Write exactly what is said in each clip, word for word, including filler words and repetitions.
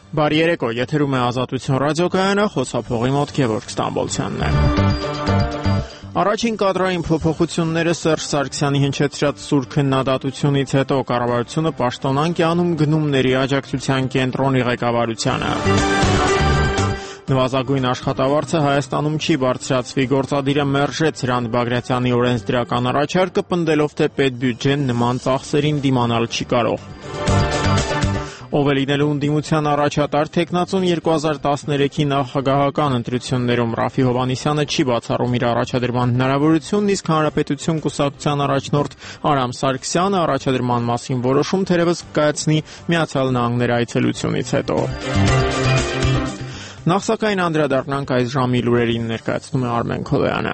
Բարի երեկո, եթերում է Ազատություն ռադիոկայանը, խոսափողի մոտ Գևորգ Ստամբոլցյանն է։ Առաջին կադրային փոփոխությունները Սերժ Սարգսյանի հնչեցրած սուր քննադատությունից հետո կառավարությունը պաշտոնանկ է անում գնումների աջակցության կենտրոնի ղեկավարությանը։ Նվազագույն աշխատավարձը Հայաստանում չի բարձրացվի, գործադիրը մերժեց Հրանտ Բագրատյանի օրենսդրական առաջարկը, պնդելով, թե պետբյուջեն նման ծախսերին դիմանալ չի կարող։ Ով է լինելու ընդդիմության առաջատար թեկնածուն երկու հազար տասներեքի նախագահական ընտրություններում Ռաֆի Հովհաննիսյանը չի բացառում իր առաջադրման հնարավորությունն, իսկ Հանրապետություն կուսակցության առաջնորդ Արամ Սարգսյանը առաջադրման մասին որոշում թերևս կայացնի Միացյալ Նահանգներ այցելությունից հետո։ Նախ սակայն անդրադառնանք այս ժամի լուրերին, ներկայացնում է Արմեն Քոլոյանը։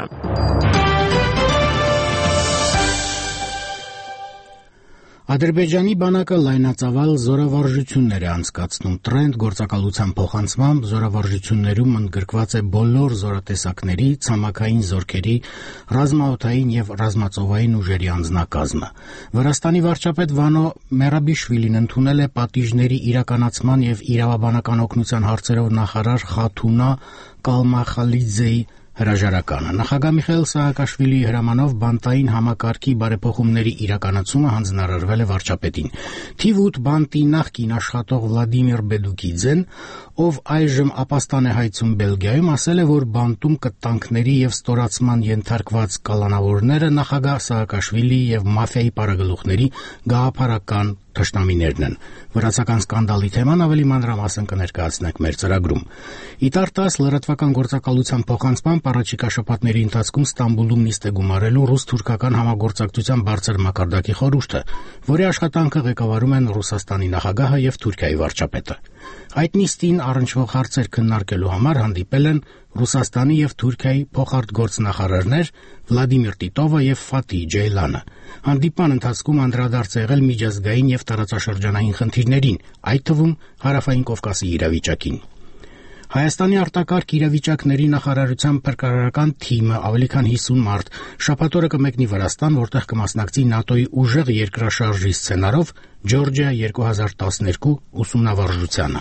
Ադրբեջանի բանակը լայնածավալ զորավարժություններ է անցկացնում։ Տրենդ գործակալության փոխանցմամբ զորավարժություններում ընդգրկված է բոլոր զորատեսակների, ցամաքային զորքերի, ռազմաօդային եւ ռազմածովային ուժերի անձնակազմը։ Վրաստանի վարչապետ Վանո Մերաբիշվիլին ընդունել է պատիժների իրականացման եւ իրավաբանական օգնության հարցերով նախարար Խաթունա Կալմախալիձեի հրաժարականը։ Նախագահ Միխայիլ Սահակաշվիլիի հրամանով բանտային համակարգի բարեփոխումների իրականացումը հանձնարարվել է վարչապետին։ Թիվ ութ բանտի նախկին աշխատող Վլադիմիր Բեդուկիձեն, ով այժմ ապաստան է հայցում Բելգիայում, ասել է, որ բանտում կտանքների եւ ստորացման ենթարկված կալանավորները նախագահ Սահակաշվիլիի եւ մաֆիայի պարագլուխների գաղափարական թշնամիներն են։ Վրացական սկանդալի թեման ավելի մանրամասն կներկայացնենք մեր ծրագրում։ Իտար-տաս լրատվական գործակալության փոխանցմամբ առաջիկա շաբաթների ընթացքում Ստամբուլում նիստ է գումարելու ռուս-թուրքական համագործակցության բարձր մակարդակի խորհուրդը, որի աշխատանքը ղեկավարում են Ռուսաստանի նախագահը եւ Թուրքիայի վարչապետը։ Այդ նիստին առնչվող հարցեր քննարկելու համար հանդիպել են Ռուսաստանի եւ Թուրքիայի փոխարտգործնախարարներ Վլադիմիր Տիտովը եւ Ֆաթի Ջեյլանը։ Հանդիպման ընթացքում անդրադարձ է եղել միջազգային եւ տարածաշրջանային խնդիրներին, այդ թվում Հարավային Կովկասի իրավիճակին։ Հայաստանի արտակարգ իրավիճակների նախարարության փրկարարական թիմը ավելի քան հիսուն մարդ շաբաթ օրը կմեկնի Վրաստան, որտեղ կմասնակցի ՆԱՏՕ-ի ուժեղ երկրաշարժի սցենարով Ջորջիա երկու հազար տասներկու ուսումնավարժությանը։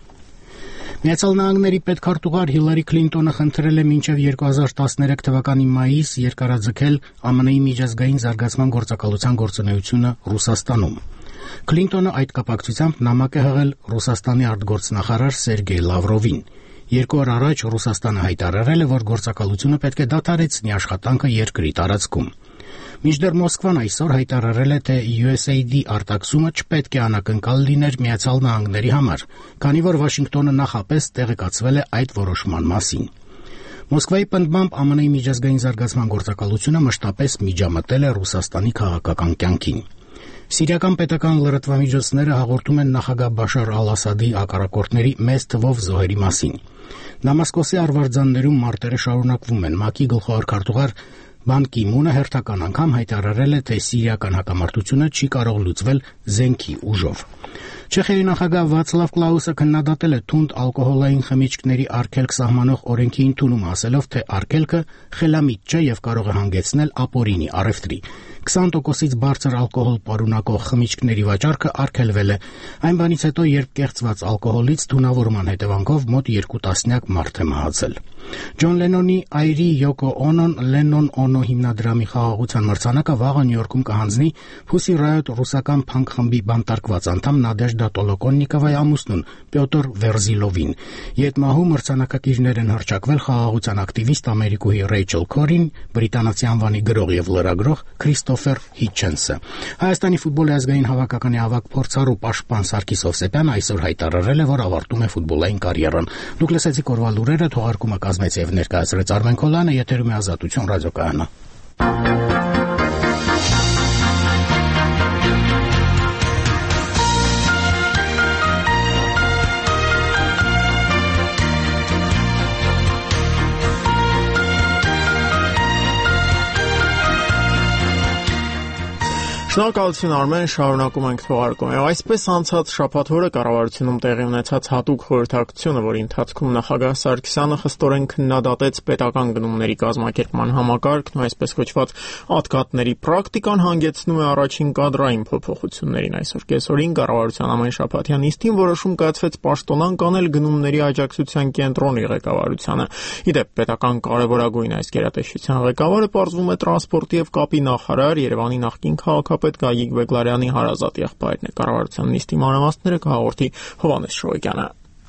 Միացյալ Նահանգների պետքարտուղար Հիլարի Քլինտոնը խնդրել է մինչև երկու հազար տասներեք թվականի մայիս երկարաձգել ԱՄՆ-ի միջազգային զարգացման գործակալության գործունեությունը Ռուսաստանում։ Քլինտոնը այդ կապակցությամբ նամակ է հղել Ռուսաստանի արտգործնախարար Սերգեյ Լավրովին։ Երկու օր առաջ Ռուսաստանը հայտարարել է, որ գործակալությունը պետք է դադարեցնի աշխատանքը երկրի տարածքում։ Մինչդեռ Մոսկվան այսօր հայտարարել է, թե յու էս έι դի արտաքսումը չպետք է անակնկալ լիներ Միացյալ Նահանգների համար, քանի որ Վաշինգտոնը նախապես տեղեկացվել է այդ որոշման մասին։ Մոսկվայի պնդմամբ ԱՄՆ-ի միջազգային զարգացման գործակալությունը մշտապես միջամտել է Ռուսաստանի քաղաքական կյանքին։ Սիրիական պետական լրատվամիջոցները հաղորդում են նախագահ Բաշար ալ-Ասադի հակառակորդների մեծ թվով զոհերի մասին։ Դամասկոսի արվարձաններում մարտերը շարունակվում են։ ՄԱԿ-ի գլխավոր քարտուղար Բան Կի Մունը հերթական անգամ հայտարարել է, թե սիրիական հակամարտությունը չի կարող լուծվել զենքի ուժով։ Չեխիայի նախագահ Վացլավ Կլաուսը քննադատել է թունդ ալկոհոլային խմիչքների արգելք սահմանող օրենքի ընդունումը, ասելով, թե արգելքը խելամիտ չէ եւ կարող է հանգեցնել ապօրինի առևտրի։ քսան տոկոսից բարձր ալկոհոլ պարունակող խմիչքների վաճառքը արգելվել է այն բանից հետո, երբ կեղծված ալկոհոլից թունավորման հետևանքով մոտ երկու տասնյակ մարդ է մահացել։ Ջոն Լենոնի այրի Յոկո Օնոն Լենոն Օնո հիմնադրամի խաղաղության մրցանակը վաղը Նյու Յորքում կհանձնի Pussy Riot ռուսական փանկ խմբի բանտարկված անդամ Նադեժդա Տոլոկոննիկովայի ամուսնուն Պյոտր Վերզիլովին։ Ետմահու մրցանակակիրներ են հռչակվել խաղաղության ակտիվիստ ամերիկուհի Ռեյչել Քորին, բրիտանացի անվանի գրող եւ լրագրող Քրիստոֆեր Հիթչենսը։ Հայաստանի ֆուտբոլի ազգային հավաքականի ավագ փորձառու պաշտպան Սարգիս Հովսեփյանը այսօր հայտարարել է, որ ավարտում է ֆուտբոլային կարիերան։ Դուք լսեցիք օրվա լուրերը, թողարկումը կազմեց եւ ներկայացրեց Արմեն Քոլյանը, եթերում է Ազատություն ռադիոկայանը։ Շնորհակալություն Արմեն, շարունակում ենք թողարկումը։ Այսպես անցած շաբաթ օրը կառավարությունում տեղի ունեցած հատուկ խորհրդակցությունը, որի ընթացքում նախագահ Սարգսյանը խստորեն քննադատեց պետական գնումների կազմակերպման համակարգն ու այսպես կոչված ատկատների պրակտիկան, հանգեցնում է առաջին կադրային փոփոխություններին։ Այսօր կեսօրին կառավարության ամենշաբաթյան նիստին որոշում կայացվեց պաշտոնանկ անել գնումների աջակցության կենտրոնի ղեկավարությանը։ Իդեպ պետական կարևորագույն այս գերատեսչության ղեկավարը պարզվում է տրանսպորտի եւ կապի նախարար, Երևանի նախկին քաղաքապետ Գագիկ Բեգլարյանի հարազատ եղբայրն է։ Կառավարության նիստի մանրամասները կհաղորդի Հովհաննես Շոյգյանը։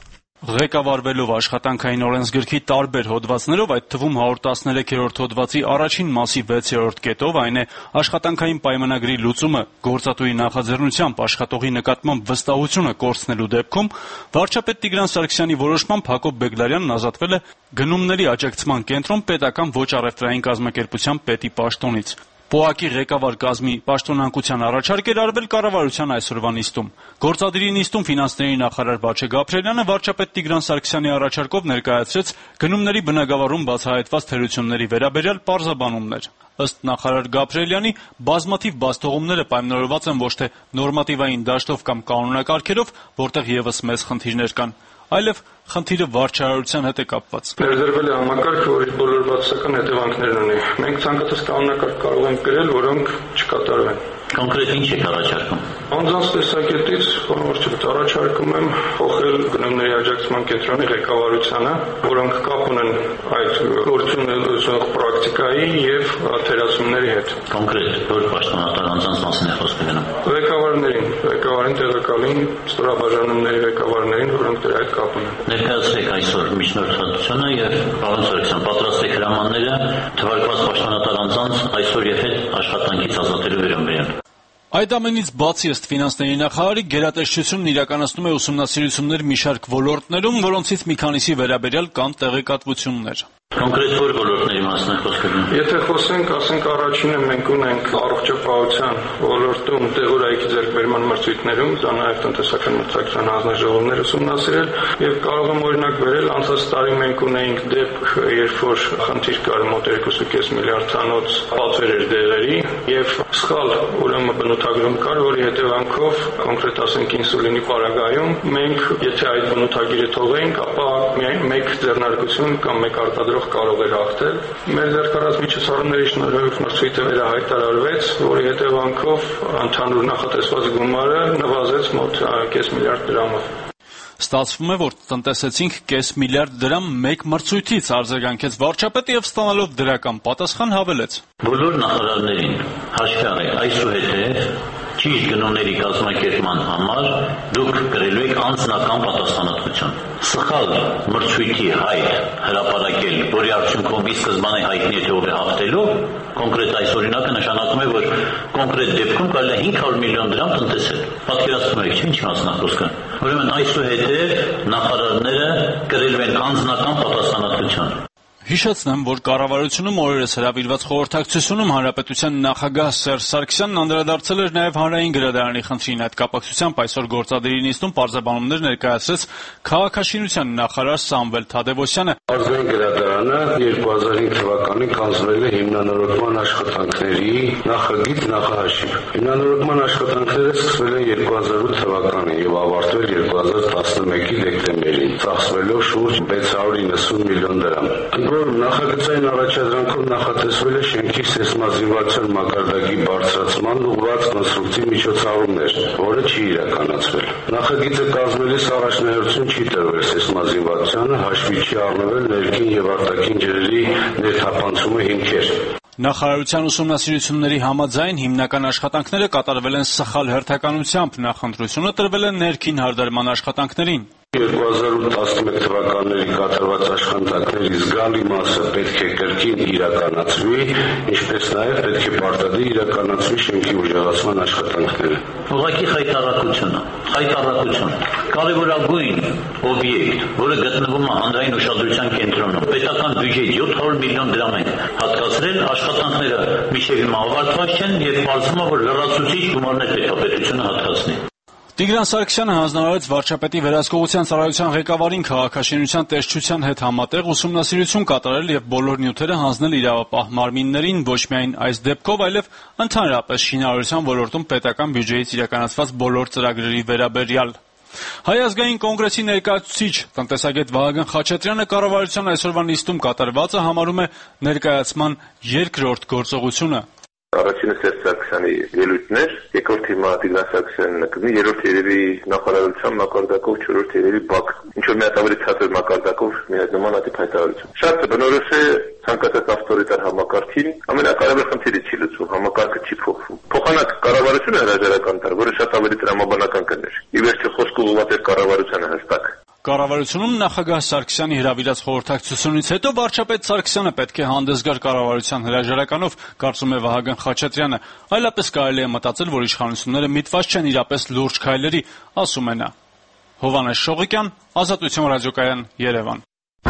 Ղեկավարվելով աշխատանքային օրենսգրքի տարբեր հոդվածներով, այդ թվում հարյուր տասներեքերորդ հոդվածի առաջին մասի վեցերորդ կետով, այն է աշխատանքային պայմանագրի լուծումը գործատուի նախաձեռնությամբ աշխատողի նկատմամբ վստահությունը կորցնելու դեպքում, վարչապետ Տիգրան Սարգսյանի որոշմամբ Հակոբ Բեգլարյանն ազատվել է գնումների աջակցման կենտրոն պետական ոչ առևտրային կազմակերպության պետի պաշտոնից։ ՊՕԱԿ-ի ղեկավար կազմի պաշտոնանկության առաջարկ էր արվել կառավարության այսօրվա նիստում։ Գործադիրի նիստում ֆինանսների նախարար Բաչե Գաբրելյանը վարչապետ Տիգրան Սարգսյանի առաջարկով ներկայացրեց գնումների բնագավառում բացահայտված թերությունների վերաբերյալ պարզաբանումներ։ Ըստ նախարար Գաբրելյանի, բազմաթիվ բացթողումները պայմանավորված են ոչ թե նորմատիվային դաշտով կամ կանոնակարգերով, որտեղ ևս մեծ խնդիրներ կան, այլև խնդիրը վարչարարության հետ է կապված։ Ներդրվել է համակարգ, որի բոլոր բացասական հետևանքներն ունի։ Մենք ցանկացած կանոնակարգ կարող ենք գրել, որոնք չկատարվեն։ Կոնկրետ ինչ եք առաջարկում։ Անձանց տեսակետից ողջույն առաջարկում եմ փոխել գնումների աջակցման կենտրոնի ղեկավարությանը, որոնք կապ ունեն այդ գործունեության պրակտիկայի եւ թերացումների հետ։ Կոնկրետ որ պաշտոնատար անձանց մասին է խոսքը գնում։ Ղեկավարներին, ղեկավարին տեղակալին, ստորաբաժանումների ղեկավարներին, որոնք դրա հետ կապ ունեն։ Ներկայացրեք այսօր միջնորդվածությունը եւ պարոն Սարգսյան, պատրաստեք հրամանները թվարկված պաշտոնատար անձանց այսօր եւ հետ աշխատանքից ազատելու վերաբերյալ։ Այդ ամենից բացի ըստ ֆինանսների նախարարի գերատեսչությունն իրականացնում է ուսումնասիրություններ մի շարք ոլորտներում, որոնցից մի քանիսի վերաբերյալ կան տեղեկատվություններ։ Կոնկրետ որ ոլորտների մասին է խոսքը գնում։ Եթե խոսենք, ասենք առաջինը մենք ունենք առողջապահության ոլորտում տեղորայքի ձեռքբերման մրցույթներում, դա նաև տնտեսական մրցակցության հանձնաժողովներ ուսումնասիրել եւ կարող եմ օրինակ վերել անցած տարի մենք ունեինք դեպք, երբ որ խնդիր կար մոտ երկու կόμμα պենս միլիարդ ցանոց պատվեր էր դեղերի եւ սխալ ուրեմն բնութագրում կար, որի հետևանքով կոնկրետ ասենք ինսուլինի պարագայում մենք եթե այդ բնութագիրը թողեինք, ապա միայն մեկ ձեռնարկություն կամ մեկ արտադրող կարող էր հաղթել։ Մեր ձեռքարած միջոցառումների շնորհիվ մրցույթը վերահայտարարվեց, որի հետևանքով ընդհանուր նախատեսված գումարը նվազեց մոտ կես միլիարդ դրամով։ Ստացվում է, որ տնտեսեցինք կես միլիարդ դրամ մեկ մրցույթից, արձագանքեց վարչապետը եւ ստանալով դրական պատասխան հավելեց։ Բոլոր նախարարներին հաշվի առեք այսուհետև ճիշտ գնումների կազմակերպման համար դուք կրելու եք անձնական պատասխանատվություն։ Սխալ մրցույթի հայտ հրապարակել, որի արդյունքում ի սկզբանե հայտնի է թե ով է հաղթելու, կոնկրետ այս օրինակը նշանակում է, որ կոնկրետ դեպքում կարելի է հինգ հարյուր միլիոն դրամ տնտեսել։ Պատկերացնում եք, ինչ մասն է խոսքը։ Ուրեմն այսուհետև նախարարները կրելու են անձնական պատասխանատվություն։ Հիշեցնեմ, որ կառավարությունում օրերս հրավիրված խորհրդակցությունում հանրապետության նախագահ Սերժ Սարգսյանն անդրադարձել էր նաև հանրային գրադարանի խնդրին։ Այդ կապակցությամբ այսօր գործադիրի նիստում պարզաբանումներ ներկայացրեց քաղաքաշինության նախարար Սամվել Թադևոսյանը։ Ազգային գրադարանը երկու հազար հինգ թվականին կազմվել է հիմնանորոգման աշխատանքների նախագիծ նախահաշիվ։ Հիմնանորոգման աշխատանքները սկսվել են երկու հազար ութ թվականին եւ ավարտվել երկու հազար տասնմեկի դեկտեմբերին, ծախսվելով շուրջ վեց հարյուր իննսուն միլիոն դրամ։ Նախագծային առաջադրանքով նախատեսվել է շենքի սեյսմազինվացիոն մակարդակի բարձրացման ուղղված կոնստրուկցիվ միջոցառումներ, որը չի իրականացվել։ Նախագիծը կազմելիս առաջնահերթություն չի տրվել սեյսմազինվացիանը, հաշվի չի առնվել ներքին եւ արտաքին ջրերի ներթափանցումը հիմքեր։ Նախարարության ուսումնասիրությունների համաձայն հիմնական աշխատանքները կատարվել են սխալ հերթականությամբ, նախընտրությունը տրվել է ներքին հարդարման աշխատանքներին։ երկու հազար տասնմեկ թվականների կատարված աշխատանքների զգալի մասը պետք է կրկին իրականացվի, ինչպես նաև պետք է պարտադիր իրականացվի շենքի ուժեղացման աշխատանքները։ Ուղղակի խայտառակությունը, խայտառակություն, կարևորագույն օբյեկտ, որը գտնվում է հանրային ուշադրության կենտրոնում, պետական բյուջեի յոթ հարյուր միլիոն դրամ են հատկացրել, աշխատանքները մինչև հիմա ավարտված չեն եւ պարզվում է, որ լրացուցիչ գումարներ պետք է պետությունը հատկացնի։ Տիգրան Սարգսյանը հանձնարարեց վարչապետի վերահսկողության ծառայության ղեկավարին քաղաքաշինության տեսչության հետ համատեղ ուսումնասիրություն կատարել եւ բոլոր նյութերը հանձնել իրավապահ մարմիններին ոչ միայն այս դեպքով, այլև ընդհանրապես շինարարության ոլորտում պետական բյուջեից իրականացված բոլոր ծրագրերի վերաբերյալ։ Հայ ազգային կոնգրեսի ներկայացուցիչ տնտեսագետ Վահագն Խաչատրյանը կառավարության այսօրվա նիստում կատարվածը համարում է ներկայացման երկրորդ գործողությունը։ Առաջինը Սերժ Սարգսյանի ելույթն էր, երկրորդը հիմա Տիգրան Սարգսյանն է կազմի, երրորդ երևի նախարարության մակարդակով, չորրորդ երևի բակ, ինչ որ մի հատ ավելի ցածր մակարդակով մի հատ նմանատիպ հայտարարություն։ Շատ բնորոշ է ցանկացած ավտորիտար համակարգին, ամենակարևոր խնդիրը չի լուծվում, համակարգը չի փոխվում։ Փոխանակ կառավարությունը հրաժարական տար, որը շատ ավելի տրամաբանական կներ։ Ի վերջո խոսքը ուղղված էր կառավարությանը հստակ։ Կառավարությունում նախագահ Սարգսյանի հրավիրած խորհրդակցությունից հետո վարչապետ Սարգսյանը պետք է հանդես գար կառավարության հրաժարականով, կարծում է Վահագն Խաչատրյանը, այլապես կարելի է մտածել, որ իշխանությունները միտված չեն իրապես լուրջ քայլերի, ասում է նա։ Հովհաննես Շողիկյան, Ազատություն ռադիոկայան, Երևան։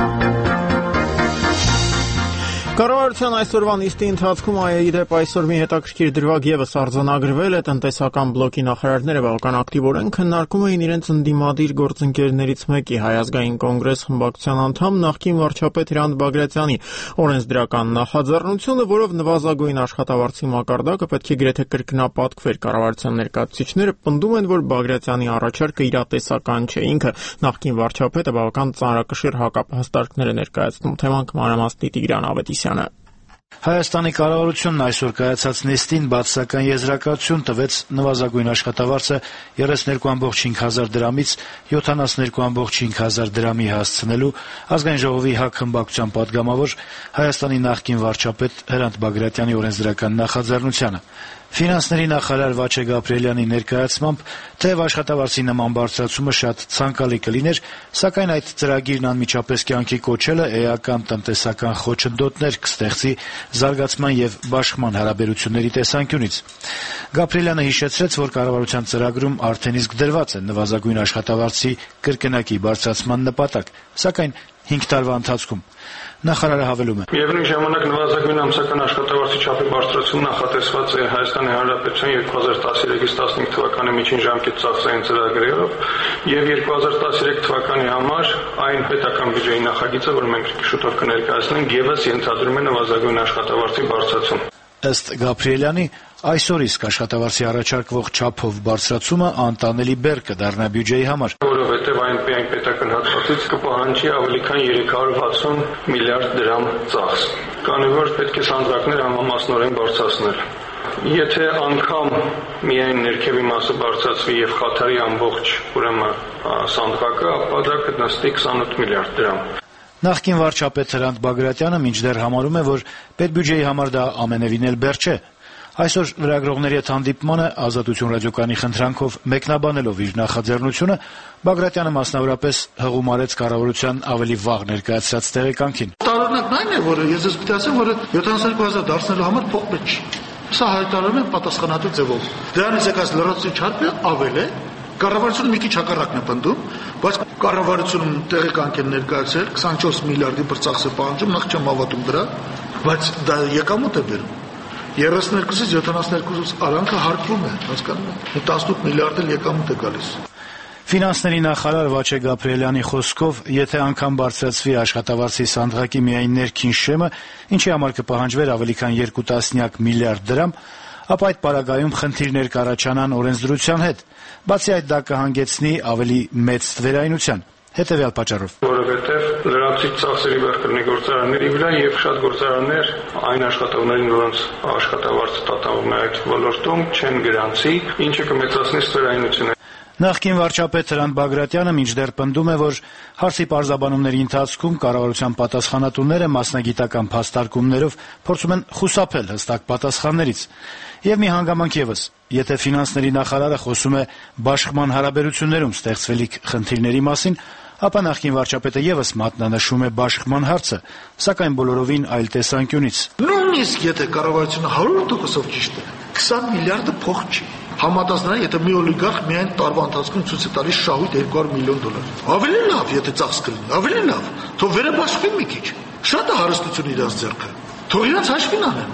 Կառավարության այսօրվա նիստի ընթացքում ԱԵ-ի դեպ այսօր մի հետաքրքիր դրվագ ևս արձանագրվել է, տնտեսական բլոկի նախարարները բավական ակտիվորեն քննարկում էին իրենց ընդդիմադիր գործընկերներից մեկի Հայ ազգային կոնգրես խմբակցության անդամ նախկին վարչապետ Հրանտ Բագրատյանի օրենսդրական նախաձեռնությունը, որով նվազագույն աշխատավարձի մակարդակը պետք է գրեթե կրկնապատկվեր։ Կառավարության ներկայացուցիչները պնդում են, որ Բագրատյանի առաջարկը իրատեսական չէ։ Ինքը նախկին վարչապետը բավական ծանրակշիռ հակափաստարկներ է ներկայացնում։ Թեման կմանրամասնի Տիգրան Ավետիսյանը։ Հայաստանի կառավարությունն այսօր կայացած նիստին բացասական եզրակացություն տվեց նվազագույն աշխատավարձը երեսներկու կόμma հինգ հազար դրամից յոթանասներկու կόμma հինգ հազար դրամի հասցնելու ազգային ժողովի ՀԱԿ խմբակցության падգամավոր Հայաստանի նախկին վարչապետ Հրանտ Բագրատյանի օրենսդրական նախաձեռնությանը։ Ֆինանսների նախարար Վաչե Գաբրիելյանի ներկայացմամբ թեև աշխատավարձի նման բարձրացումը շատ ցանկալի կլիներ, սակայն այդ ծրագիրն անմիջապես կյանքի կոչելը էական տնտեսական խոչընդոտներ կստեղծի զարգացման եւ բաշխման հարաբերությունների տեսանկյունից։ Գաբրիելյանը հիշեցրեց, որ կառավարության ծրագրում արդեն իսկ դրված է նվազագույն աշխատավարձի կրկնակի բարձրացման նպատակ, սակայն հինգ տարվա ընթացքում։ Նախարարը հավելում է. Միևնույն ժամանակ նվազագույն ամսական աշխատավարձի չափի բարձրացում նախատեսված է Հայաստանի Հանրապետության երկու հազար տասներեքից տասնհինգ թվականի միջին ժամկետ ծախսային ծրագրերով եւ երկու հազար տասներեք թվականի համար այն պետական բյուջեի նախագիծը, որ մենք շուտով կներկայացնենք, եւս ենթադրում է նվազագույն աշխատավարձի բարձրացում։ Ըստ Գաբրիելյանի, այսօր իսկ աշխատավարձի առաջարկվող չափով բարձրացումը անտանելի բեռ կդառնա բյուջեի համար, որովհետև այն պետական հատվածից կպահանջի ավելի քան երեք հարյուր վաթսուն միլիարդ դրամ ծախս։ Քանի որ պետք է սանդղակներ համամասնորեն բարձրացնել։ Եթե անգամ միայն ներքևի մասը բարձրացվի եւ խաթարի ամբողջ ուրեմն սանդղակը, ապա դա կնստի քսանութ միլիարդ դրամ։ Նախկին վարչապետ Հրանտ Բագրատյանը մինչդեռ համարում է, որ պետբյուջեի համար դա ամենևին էլ բեռ չէ։ Այսօր լրագրողների հետ հանդիպմանը Ազատություն ռադիոկայանի խնդրանքով մեկնաբանելով իր նախաձեռնությունը, Բագրատյանը մասնավորապես հղում արեց կառավարության ավելի վաղ ներկայացրած տեղեկանքին։ Տարօրինակն այն է, որ ես ես պիտի ասեմ, որ յոթանասերկու հազար դարձնելու համար փող պետք չի։ Սա հայտարարում է պատասխանատու ձևով։ Դրանից եկած լրացուցիչ հարկը ավել է, կառավարությունը մի քիչ հակառակն է պնդում, բայց կառավարությունում տեղեկանք են ներկայացրել քսանչորս միլիարդի բր ծախս է պահանջում, նախ չեմ հավատում դրա, բայց դա եկամուտ է բերում։ երեսներկուսից յոթանասներկու արանքը հարկվում է, հասկանում եք, տասնութ միլիարդ էլ եկամուտ է գալիս։ Ֆինանսների նախարար Վաչե Գաբրիելյանի խոսքով, եթե անգամ բարձրացվի աշխատավարձի սանդղակի միայն ներքին շեմը, ինչի համար կպահանջվեր ավելի քան երկու տասնյակ միլիարդ դրամ, ապա այդ պարագայում խնդիրներ կառաջանան օրենսդրության հետ, բացի այդ դա կհանգեցնի ավելի մեծ վերայնության։ Հետևյալ պատճառով, որովհետև լրացուցիչ ծախսերի բեռ կլինի գործարանների վրա եւ շատ գործարաններ այն աշխատողներին, որոնց աշխատավարձը տատանվում է այդ ոլորտում, չեն գրանցի, ինչը կմեծացնի ստվերայնությունը։ Նախկին վարչապետ Հրանտ Բագրատյանը մինչդեռ պնդում է, որ հարցի պարզաբանումների ընթացքում կառավարության պատասխանատուները մասնագիտական փաստարկումներով փորձում են խուսափել հստակ պատասխաններից։ Եվ մի հանգամանք ևս, եթե ֆինանսների նախարարը խոսում է բաշխման հարաբերություններում ստեղծվելիք խնդիրների մասին, ապա նախկին վարչապետը ևս մատնանշում է բաշխման հարցը, սակայն բոլորովին այլ տեսանկյունից։ Նույնիսկ եթե կառավարությունը հարյուր տոկոսով ճիշտ է, քսան միլիարդը փող չի։ Համատասնան, եթե մի օլիգարխ միայն տարվա ընթացքում ցույց է տալիս շահույթ երկու հարյուր միլիոն դոլար։ Ավելի լավ, եթե ծախս կլինի, ավելի լավ։ Թող վերաբաշխվի մի քիչ։ Շատ է հարստություն իրաց ձեռքը։ Թող իրաց հաշվին անեն։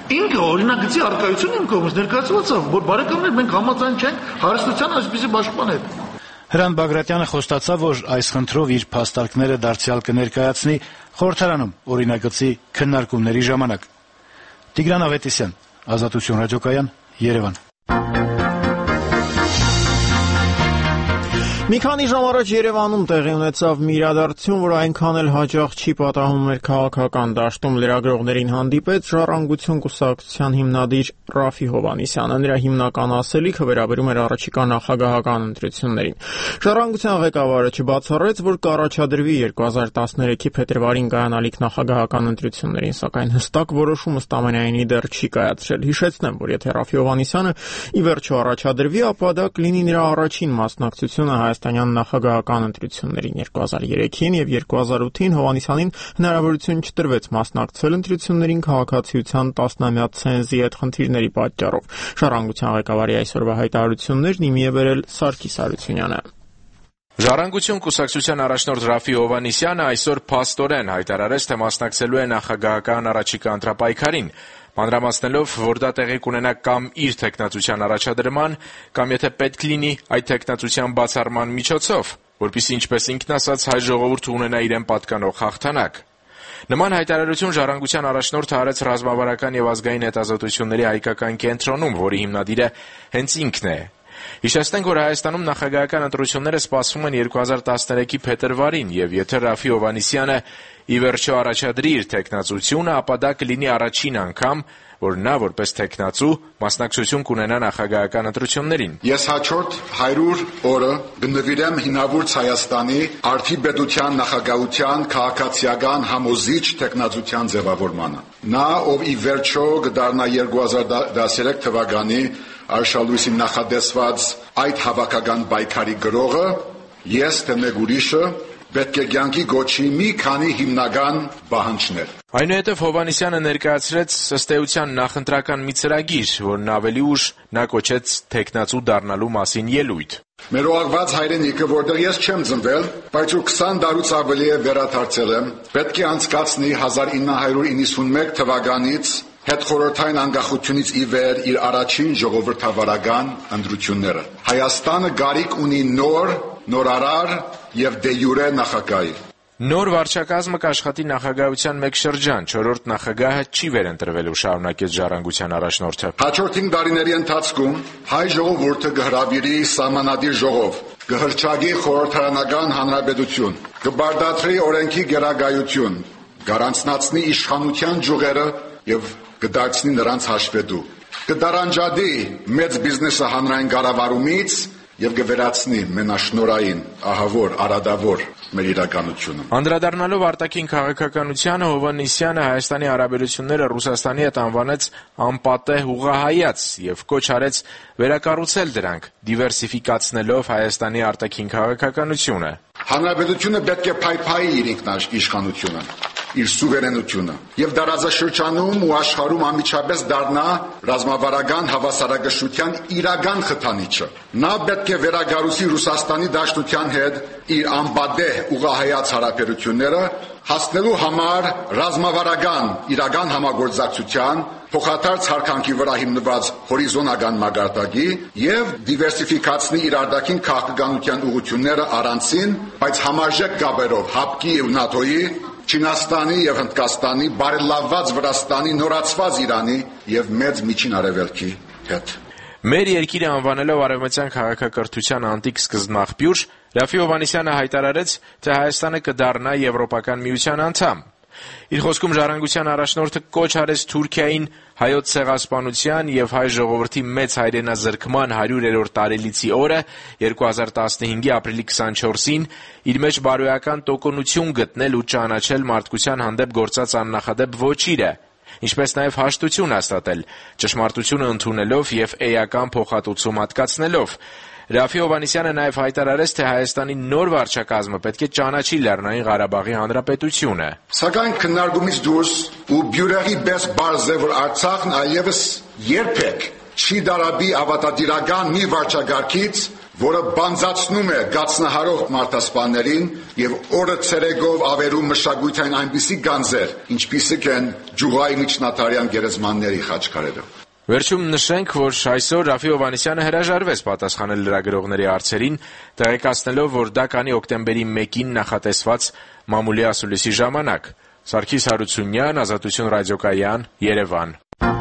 Ինքը օրինագծի արկայություն իմ կողմից ներկայացված է, որ բարեկամներ մենք համաձայն չենք հարստության այսպիսի պաշտպան հետ։ Հրանտ Բագրատյանը խոստացավ, որ այս խնդրով իր փաստարկները դարձյալ կներկայացնի խորհրդարանում օրինագծի քննարկումների ժամանակ։ Տիգրան Ավետիսյան, Ազատություն ռադիոկայան, Երևան։ Մի քանի ժամ առաջ Երևանում տեղի ունեցավ մի իրադարձություն, որ այնքան էլ հաճախ չի պատահում մեր քաղաքական դաշտում։ Լրագրողներին հանդիպեց Ժառանգություն կուսակցության հիմնադիր Ռաֆի Հովհաննիսյանը։ Նրա հիմնական ասելիքը վերաբերում էր առաջիկա նախագահական ընտրություններին։ Ժառանգության ղեկավարը չբացառեց, որ կառաջադրվի երկու հազար տասներեքի փետրվարին կայանալիք նախագահական ընտրություններին, սակայն հստակ որոշում ըստ ամենայնի դեռ չի կայացրել։ Հիշեցնեմ, որ եթե Ռաֆի Հովհաննիսյանը ի վերջո առաջադրվի, ապա դա կլինի նրա առաջին մասնակցությունը Հայաստանյան նախագահական ընտրություններին երկու հազար երեքին եւ երկու հազար ութին Հովհաննիսյանին հնարավորություն չտրվեց մասնակցել ընտրություններին քաղաքացիության տասնամյա ցենզի հետ խնդիրների պատճառով։ Ժառանգության ղեկավարի այսօրվա հայտարարություններն իմի է բերել Սարգիս Հարությունյանը։ Ժառանգություն կուսակցության առաջնորդ Ռաֆի Հովհաննիսյանը այսօր փաստորեն հայտարարեց, թե մասնակցելու է նախագահական առաջիկա ընտրապայքարին, մանրամասնելով, որ դա տեղի կունենա կամ իր թեկնածության առաջադրման, կամ եթե պետք լինի, այդ թեկնածության բացառման միջոցով, որպեսզի ինչպես ինքն ասաց, հայ ժողովուրդը ունենա իրեն պատկանող հաղթանակ։ Նման հայտարարություն Ժառանգության առաջնորդը արեց ռազմավարական եւ ազգային հետազոտությունների հայկական կենտրոնում, որի հիմնադիրը հենց ինքն է։ Հիշեցնենք, որ Հայաստանում նախագահական ընտրությունները սպասվում են երկու հազար տասներեքի փետրվարին, եւ եթե Ռաֆի Հովհաննիսյանը ի վերջո առաջադրի իր թեկնածությունը, ապա դա կլինի առաջին անգամ, որ նա որպես թեկնածու մասնակցություն կունենա նախագահական ընտրություններին։ Ես հաջորդ հարյուր օրը կնվիրեմ հինավուրց Հայաստանի արդիպետության նախագահության քաղաքացիական համոզիչ թեկնածության ձևավորմանը։ Նա, ով ի վերջո կդառնա երկու հազար տասներեք թվականի Արշալույսի նախադեсված այդ հավաքական պայքարի գրողը, ես թե մեկ ուրիշը պետք է կյանքի գոչի մի քանի հիմնական պահանջներ։ Այնուհետև Հովհաննիսյանը ներկայացրեց ըստ էության նախընտրական մի ծրագիր, որն ավելի ուշ նա կոչեց թեկնածու դառնալու մասին ելույթ։ Մեր օղակված հայրենիքը, որտեղ ես չեմ ծնվել, բայց ու քսան տարուց ավելի է վերադարձել եմ, պետք է անցկացնի հազար ինը հարյուր իննսունմեկ թվականից հետխորհրդային անկախությունից ի վեր իր առաջին ժողովրդավարական ընտրությունները։ Հայաստանը գարիք ունի նոր, նորարար եւ դե յուրե նախագահի։ Նոր վարչակազմը կաշխատի նախագահության մեկ շրջան, չորրորդ նախագահը չի վերընտրվելու, շարունակեց Ժառանգության առաջնորդը։ Հաջորդ հինգ տարիների ընթացքում հայ ժողովուրդը կհրավիրի սահմանադիր ժողով, կհռչակի խորհրդարանական հանրապետություն, կբարդացրի օրենքի գերագայություն, կառանձնացնի իշխանության ջուղերը եւ կդարձնի նրանց հաշվետու, կդարանջադի մեծ բիզնեսը հանրային կառավարումից եւ կվերացնի մենաշնորային, ահավոր, արադավոր մեր իրականությունը։ Անդրադառնալով արտաքին քաղաքականությանը, Հովհաննիսյանը Հայաստանի հարաբերությունները Ռուսաստանի հետ անվանեց անպատեհ ուղղահայաց եւ կոչ արեց վերակառուցել դրանք, դիվերսիֆիկացնելով Հայաստանի արտաքին քաղաքականությունը։ Հանրապետությունը պետք է փայփայի իր ինքնիշխանությունը, իր սուվերենությունը եւ դարաշրջանում ու աշխարհում անմիջապես դառնա ռազմավարական հավասարակշռության իրական խթանիչը։ Նա պետք է վերագառուցի Ռուսաստանի Դաշնության հետ իր անպատեհ ուղղահայաց հարաբերությունները, հասնելու համար ռազմավարական իրական համագործակցության փոխադարձ հարկանքի վրա հիմնված հորիզոնական մագարտակի եւ դիվերսիֆիկացնի իր արտաքին քաղաքականության ուղղությունները առանցին, բայց համարժեք կապերով ՀԱՊԿ-ի եւ ՆԱՏՕ-ի, Չինաստանի եւ Հնդկաստանի, բարելավված Վրաստանի, նորացված Իրանի եւ մեծ միջին արևելքի հետ։ Մեր երկիրը անվանելով արևմտյան քաղաքակրթության անտիկ սկզբնաղբյուր, Ռաֆի Հովհաննիսյանը հայտարարեց, թե Հայաստանը կդառնա Եվրոպական միության անդամ։ Իր խոսքում Ժառանգության առաջնորդը կոչ արեց Թուրքիային հայոց ցեղասպանության եւ հայ ժողովրդի մեծ հայրենազրկման հարյուրերորդ տարելիցի օրը երկու հազար տասնհինգի ապրիլի քսանչորսին իր մեջ բարոյական տոկունություն գտնել ու ճանաչել մարդկության հանդեպ գործած աննախադեպ ոչիրը, ինչպես նաև հաշտություն հաստատել, ճշմարտությունը ընդունելով եւ էական փոխհատուցում հատկացնելով։ Ռաֆի Հովհաննիսյանը նաև հայտարարեց, թե Հայաստանի նոր վարչակազմը պետք է ճանաչի Լեռնային Ղարաբաղի Հանրապետությունը։ Սակայն քննարկումից դուրս ու բյուրեղի պես բարձ է, որ Արցախն այլևս երբեք չի դարաբի ավատատիրական մի վարչակարգից, որը բանձացնում է գացնահարող մարդասպաններին եւ օրը ցերեգով ավերում մշակութային այնպիսի գանձեր, ինչպիսիք են Ջուղայի միջնադարյան գերեզմանների խաչքարերը։ Վերջում նշենք, որ այսօր Ռաֆի Հովհաննիսյանը հրաժարվեց պատասխանել լրագրողների հարցերին, տեղեկացնելով, որ դա կանի օկտեմբերի մեկին նախատեսված մամուլի ասուլիսի ժամանակ։ Սարգիս Հարությունյան, Ազատություն ռադիոկայան, Երևան։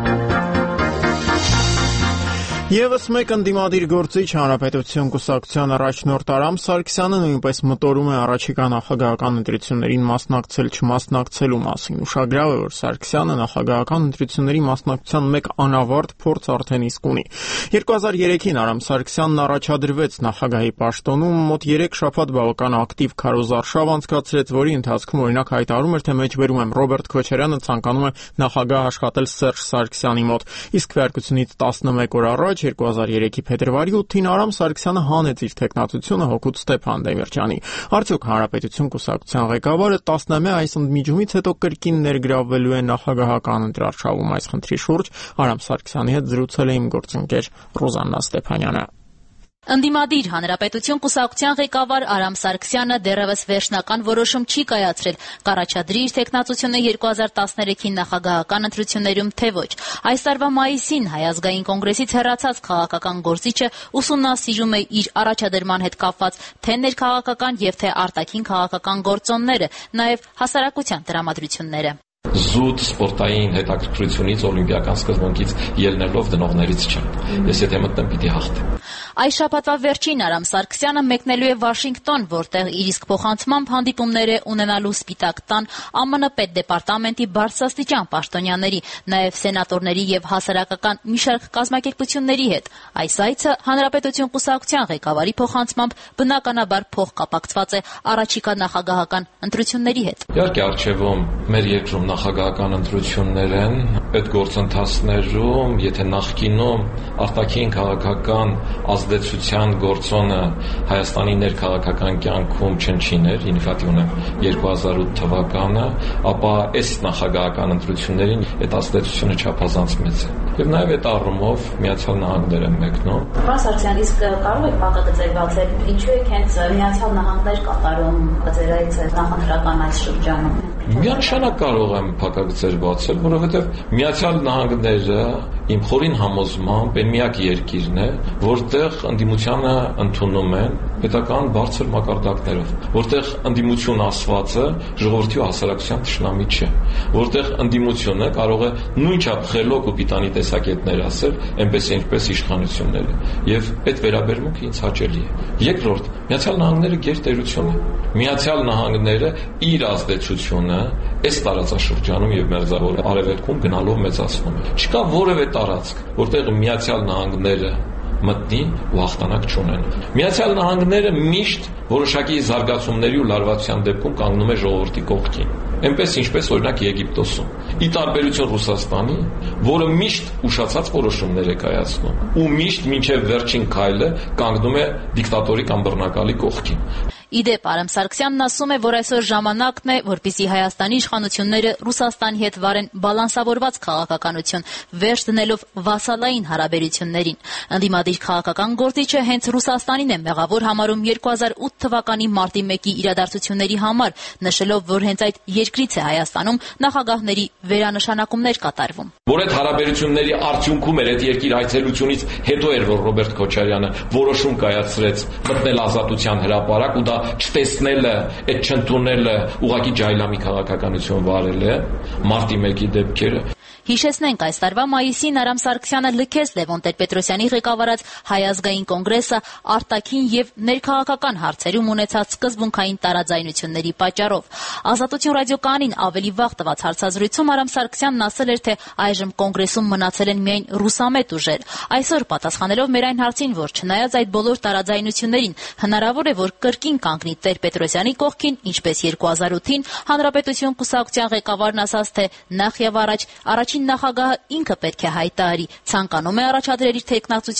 Եվս մեկ ընդդիմադիր գործիչ Հանրապետություն կուսակցության առաջնորդ Արամ Սարգսյանը նույնպես մտորում է առաջիկա նախագահական ընտրություններին մասնակցել չմասնակցելու մասին։ Ուշագրավ է, որ Սարգսյանը նախագահական ընտրությունների մասնակցության մեկ անավարտ փորձ արդեն իսկ ունի։ երկու հազար երեքին Արամ Սարգսյանն առաջադրվեց նախագահի պաշտոնում, մոտ երեք շաբաթ բավական ակտիվ քարոզարշավ անցկացրեց, որի ընթացքում օրինակ հայտարարում էր, թե մեջբերում եմ Ռոբերտ Քոչարյանը ցանկանում է նախագահ աշխատել Սերժ Սարգսյանի մոտ։ Իսկ քվեարկությունից տասնմեկ օր առաջ երկու հազար երեքի փետրվարի ութին Արամ Սարգսյանը հանեց իր տեխնացությունը հօգուտ Ստեփան Դեմիրճյանի։ Արդյոք Հանրապետություն կուսակցության ղեկավարը տասնամյա այս ընդմիջումից հետո կրկին ներգրավվելու է նախագահական ընտրարշավում։ Այս խնդրի շուրջ Արամ Սարգսյանի հետ զրուցել է իմ գործընկեր Ռոզաննա Ստեփանյանը։ Ընդդիմադիր Հանրապետություն կուսակցության ղեկավար Արամ Սարգսյանը դեռևս վերջնական որոշում չի կայացրել կառաջադրի իր տեխնացությունը երկու հազար տասներեքի նախագահական ընտրություններում, թե ոչ։ Այս տարվա մայիսին Հայ ազգային կոնգրեսից հեռացած քաղաքական գործիչը ուսումնասիրում է իր առաջադրման հետ կապված թե ներքաղաքական եւ թե արտաքին քաղաքական գործոնները, նաեւ հասարակության տրամադրությունները։ Զուտ սպորտային հետաքրքրությունից օլիմպիական սկզբունքից ելնելով դնողներից չեմ։ Ես եթե մտնեմ պիտի հաղթեմ։ Այս շաբաթվա վերջին Արամ Սարգսյանը մեկնելու է Վաշինգտոն, որտեղ իր իսկ փոխանցմամբ հանդիպումներ է ունենալու Սպիտակ տան Α M N պետդեպարտամենտի բարձրաստիճան պաշտոնյաների, նաև սենատորների եւ հասարակական մի շարք կազմակերպությունների հետ։ Այս այցը Հանրապետություն կուսակցության ղեկավարի փոխանցմամբ բնականաբար փոխկապակցված է առաջիկա նախագահական ընտրությունների հետ։ Իհարկե արժևում մեր երկրում նախագահական ընտրություններ են, այդ գործընթացներում, եթե նախկինում արտաքին քաղաքական ազդեցության գործոնը Հայաստանի ներքաղաքական կյանքում չնչիներ, ինֆատիվ ունեմ երկու հազար ութ թվականը, ապա այս նախագահական ընտրություններին այդ ազդեցությունը չափազանց մեծ է։ Եվ նաև այդ առումով Միացյալ Նահանգներ են մեկնում։ Պարոն Սարգսյան, իսկ կարող եք փակագծեր բացել, ինչու եք հենց Միացյալ Նահանգներ կատարում ձեր այս նախընտրական այս շրջանում։ Միանշանակ կարող եմ փակագծեր բացել, որովհետև Միացյալ Նահանգները իմ խորին համոզմամբ այն միակ երկիրն է, որտեղ ընդդիմությանը ընդունում են պետական բարձր մակարդակներով, որտեղ ընդդիմություն ասվածը ժողովրդի ու հասարակության թշնամի չէ, որտեղ ընդդիմությունը կարող է նույնչափ խելոք ու պիտանի տեսակետներ ասել, այնպես ինչպես իշխանությունները, եւ այդ վերաբերմունքը ինձ հաճելի է։ Երկրորդ, Միացյալ Նահանգները գերտերություն է։ Միացյալ Նահանգները իր ազդեցությունը այս տարածաշրջանում եւ մերձավոր արևելքում գնալով մեծացնում է։ Չկա որևէ տարածք, որտեղ Միացյալ Նահանգները մտնի ու հաղթանակ չունեն։ Միացյալ Նահանգները միշտ որոշակի զարգացումների ու լարվածության դեպքում կանգնում է ժողովրդի կողքին, այնպես ինչպես օրինակ Եգիպտոսում։ Ի տարբերություն Ռուսաստանի, որը միշտ ուշացած որոշումներ է կայացնում ու միշտ մինչև վերջին քայլը կանգնում է դիկտատորի կամ բռնակալի կողքին։ Իդեպ Արամ Սարգսյանն ասում է, որ այսօր ժամանակն է, որպեսզի Հայաստանի իշխանությունները Ռուսաստանի հետ վարեն բալանսավորված քաղաքականություն, վերջ դնելով վասալային հարաբերություններին։ Ընդդիմադիր քաղաքական գործիչը հենց Ռուսաստանին է մեղավոր համարում երկու հազար ութ թվականի մարտի մեկի իրադարձությունների համար, նշելով, որ հենց այդ երկրից է Հայաստանում նախագահների վերանշանակումներ կատարվում։ Որ այդ հարաբերությունների արդյունքում էր այդ երկիր այցելությունից հետո էր, որ Ռոբերտ Քոչարյանը որոշում կայացրեց մտնել Ազատության հրապարակ ու դա չտեսնելը, այդ չընդունելը ուղղակի ջայլամի քաղաքականություն վարել է, մարտի մեկի դեպքերը։ Հիշեցնենք, այս տարվա մայիսին Արամ Սարգսյանը լքեց Լևոն Տեր-Պետրոսյանի ղեկավարած Հայ ազգային կոնգրեսը արտաքին եւ ներքաղաքական հարցերում ունեցած սկզբունքային տարաձայնությունների պատճառով։ Ազատություն ռադիոկայանին ավելի վաղ տված հարցազրույցում Արամ Սարգսյանն ասել էր, թե այժմ կոնգրեսում մնացել են միայն ռուսամետ ուժեր։ Այսօր պատասխանելով մեր այն հարցին, որ չնայած այդ բոլոր տարաձայնություններին հնարավոր է, որ կրկին կանգնի Տեր-Պետրոսյանի կողքին, ինչպես երկու հազար ութին Հանրապետություն կուսակցության ղեկավարն ասաց, թե նախ եւ առաջ առաջին նախագահը ինքը պետք է հայտարարի, ցանկանում է առաջադրել իր թեկնածությունը,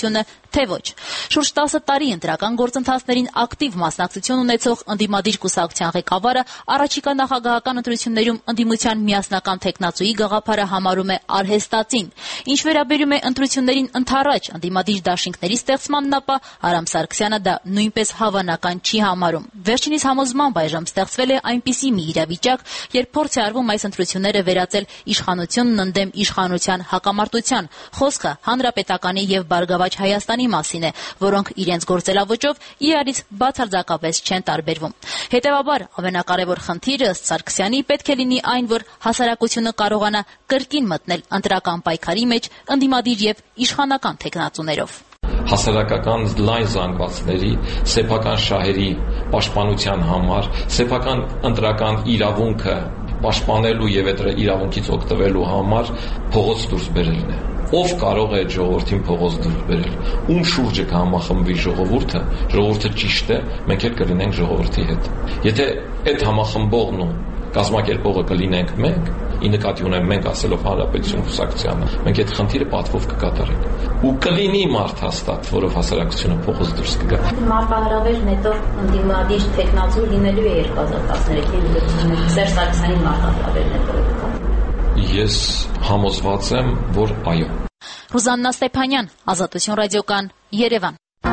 թե ոչ։ Շուրջ տասը տարի ընտրական գործընթացներին ակտիվ մասնակցություն ունեցող ընդդիմադիր կուսակցության ղեկավարը առաջիկա նախագահական ընտրություններում ընդդիմության միասնական թեկնածուի գաղափարը համարում է արհեստածին։ Ինչ վերաբերում է ընտրություններին ընդառաջ ընդդիմադիր դաշինքների ստեղծմանն, ապա Արամ Սարգսյանը դա նույնպես հավանական չի համարում։ Վերջինիս համոզմամբ այժմ ստեղծվել է այնպիսի մի իրավիճակ, երբ փորձ է արվում այս ընտրությունները վերածել իշխանությունն ընդդեմ իշխանության հակամարտության։ Խոսքը հանրապետականի եւ Բարգավաճ Հայաստանի մասին է, որոնք իրենց գործելավոճով իրարից բացարձակապես չեն տարբերվում։ Հետևաբար, ամենակարևոր խնդիրը ըստ Սարգսյանի պետք է լինի այն, որ հասարակությունը կարողանա կրկին մտնել ընտրական պայքարի մեջ ընդդիմադիր եւ իշխանական թեկնածուներով։ Հասարակական լայն զանգվածների, սեփական շահերի պաշտպանության համար, սեփական ընտրական իրավունքը պաշտպանելու եւ այդ իրավունքից օգտվելու համար փողոց դուրս բերելն է։ Ով կարող է ժողովրդին փողոց դուրս բերել։ Ում շուրջը կհամախմբվի ժողովուրդը, ժողովուրդը ճիշտ է, մենք էլ կլինենք ժողովրդի հետ։ Եթե այդ համախմբողն ու կազմակերպողը կլինենք մենք, ի նկատի ունեմ մենք ասելով Հանրապետություն կուսակցությանը, մենք այդ խնդիրը պատվով կկատարենք։ Ու կլինի մարդ հաստատ, որով հասարակությունը փողոց դուրս կգա։ Մարտահրավեր նետով ընդդիմադիր թեկնածու լինելու է երկու հազար տասներեքի ընտրությունները։ Սերժ Սարգսյանի մարտահրավերն է որը։ Ես համոզված եմ, որ այո։ Ռուզաննա Ստեփանյան, Ազատություն ռադիոկան, Երևան։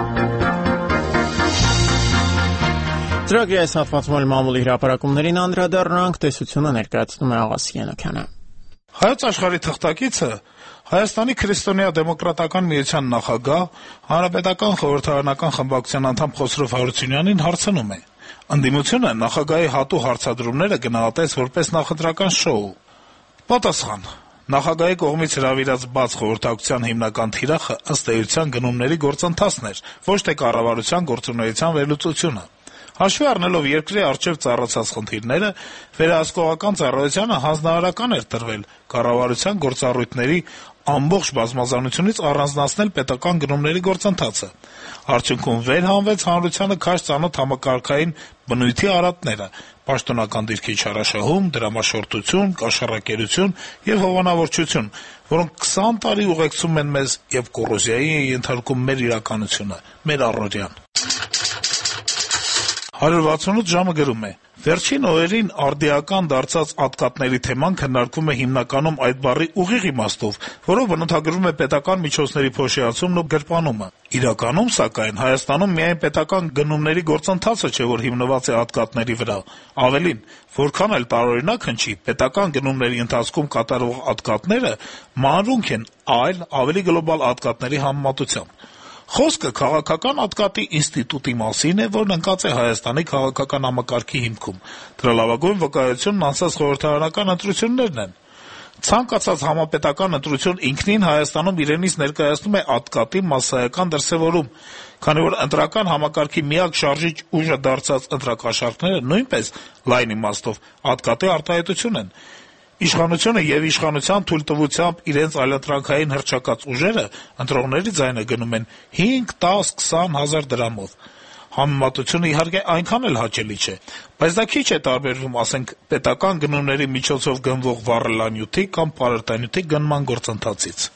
Ծրագրի այս հատվածում էլ մամուլի հրապարակումներին անդրադառնանք, տեսությունը ներկայացնում է Աղասի Ենոքյանը։ Հայոց աշխարհի թղթակիցը Հայաստանի քրիստոնյա դեմոկրատական միության նախագահ, հանրապետական խորհրդարանական խմբակցության անդամ Խոսրով Հարությունյանին հարցնում է. ընդդիմությունը նախագահի հատու հարցադրումները գնահատեց որպես նախընտրական շոու։ Պատասխան. նախագահի կողմից հրավիրած բաց խորհրդակցության հիմնական թիրախը ըստ էության գնումների գործընթացն էր, ոչ թե կառավարության գործունեության վերլուծությունը։ Հաշվի առնելով երկրի առջև ծառացած խնդիրները, վերահսկողական ծառայությանը հանձնարարական էր տրվել կառավարության գործառույթների ամբողջ բազմազանությունից առանձնացնել պետական գնումների գործընթացը։ Արդյունքում վեր հանվեց հանրությանը քաշ ծանոթ համակարգային բնույթի արատները՝ պաշտոնական դիրքի չարաշահում, դրամաշորտություն, կաշառակերություն եւ հովանավորչություն, որոնք քսան տարի ուղեկցում են մեզ եւ կոռոզիայի են ենթարկում մեր իրականությունը, մեր առօրյան։ հարյուր վաթսունութ ժամը գրում է. Վերջին օրերին արդիական դարձած ատկատների թեման քննարկվում է հիմնականում այդ բառի ուղիղ իմաստով, որով բնութագրվում է պետական միջոցների փոշիացումն ու գրպանումը։ Իրականում, սակայն, Հայաստանում միայն պետական գնումների գործընթացը չէ, որ հիմնված է ատկատների վրա։ Ավելին, որքան էլ տարօրինակ հնչի, պետական գնումների ընթացքում կատարվող ատկատները մանրունք են այլ, ավելի գլոբալ ատկատների համեմատությամբ։ Խոսքը քաղաքական ատկատի ինստիտուտի մասին է, որն ընկած է Հայաստանի քաղաքական համակարգի հիմքում։ Դրա լավագույն վկայությունն անցած խորհրդարանական ընտրություններն են։ Ցանկացած համապետական ընտրություն ինքնին Հայաստանում իրենից ներկայացնում է ատկատի մասսայական դրսևորում, քանի որ ընտրական համակարգի միակ շարժիչ ուժը դարձած ընտրակաշառքները նույնպես լայն իմաստով ատկատի արտահայտություն են։ Իշխանությունը եւ իշխանության թույլտվությամբ իրենց այլընտրանքային հռչակած ուժերը ընտրողների ձայնը գնում են հինգ, տաս, քսան հազար դրամով։ Համեմատությունը իհարկե այնքան էլ հաճելի չէ, բայց դա քիչ է տարբերվում, ասենք, պետական գնումների միջոցով գնվող վառելանյութի կամ պարարտանյութի գնման գործընթացից։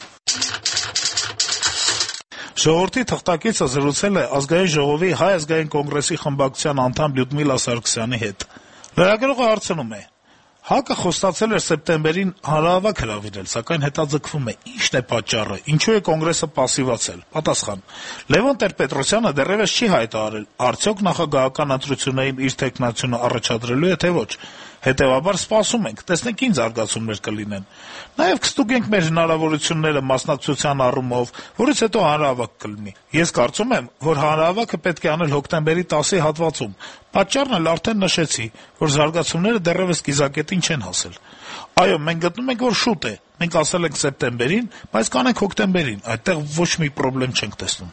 Ժողովրդի թղթակիցը զրուցել է Ազգային ժողովի Հայ ազգային կոնգրեսի խմբակցության անդամ Լյուդմիլա Սարգսյանի հետ։ Լրագրողը հարցնում է. ՀԱԿ-ը խոստացել էր սեպտեմբերին հանրահավաք հրավիրել, սակայն հետաձգվում է։ Ի՞նչն է պատճառը, ինչու է կոնգրեսը պասիվացել։ Պատասխան. Լևոն Տեր-Պետրոսյանը դեռևս չի հայտարարել, արդյոք նախագահական ընտրություններին իր թեկնածությունը առաջադրելու է, թե ոչ։ Հետևաբար սպասում ենք, տեսնենք ինչ զարգացումներ կլինեն։ Նաև կստուգենք մեր հնարավորությունները մասնակցության առումով, որից հետո հանրահավաք կլինի։ Ես կարծում եմ, որ հանրահավաքը պետք է անել հոկտեմբերի տասի հատվածում։ Պատճառն էլ արդեն նշեցի, որ զարգացումները դեռևս կիզակետին չեն հասել։ Այո, մենք գտնում ենք, որ շուտ է։ Մենք ասել ենք սեպտեմբերին, բայց կանենք հոկտեմբերին, այդտեղ ոչ մի խնդրեմ չենք տեսնում։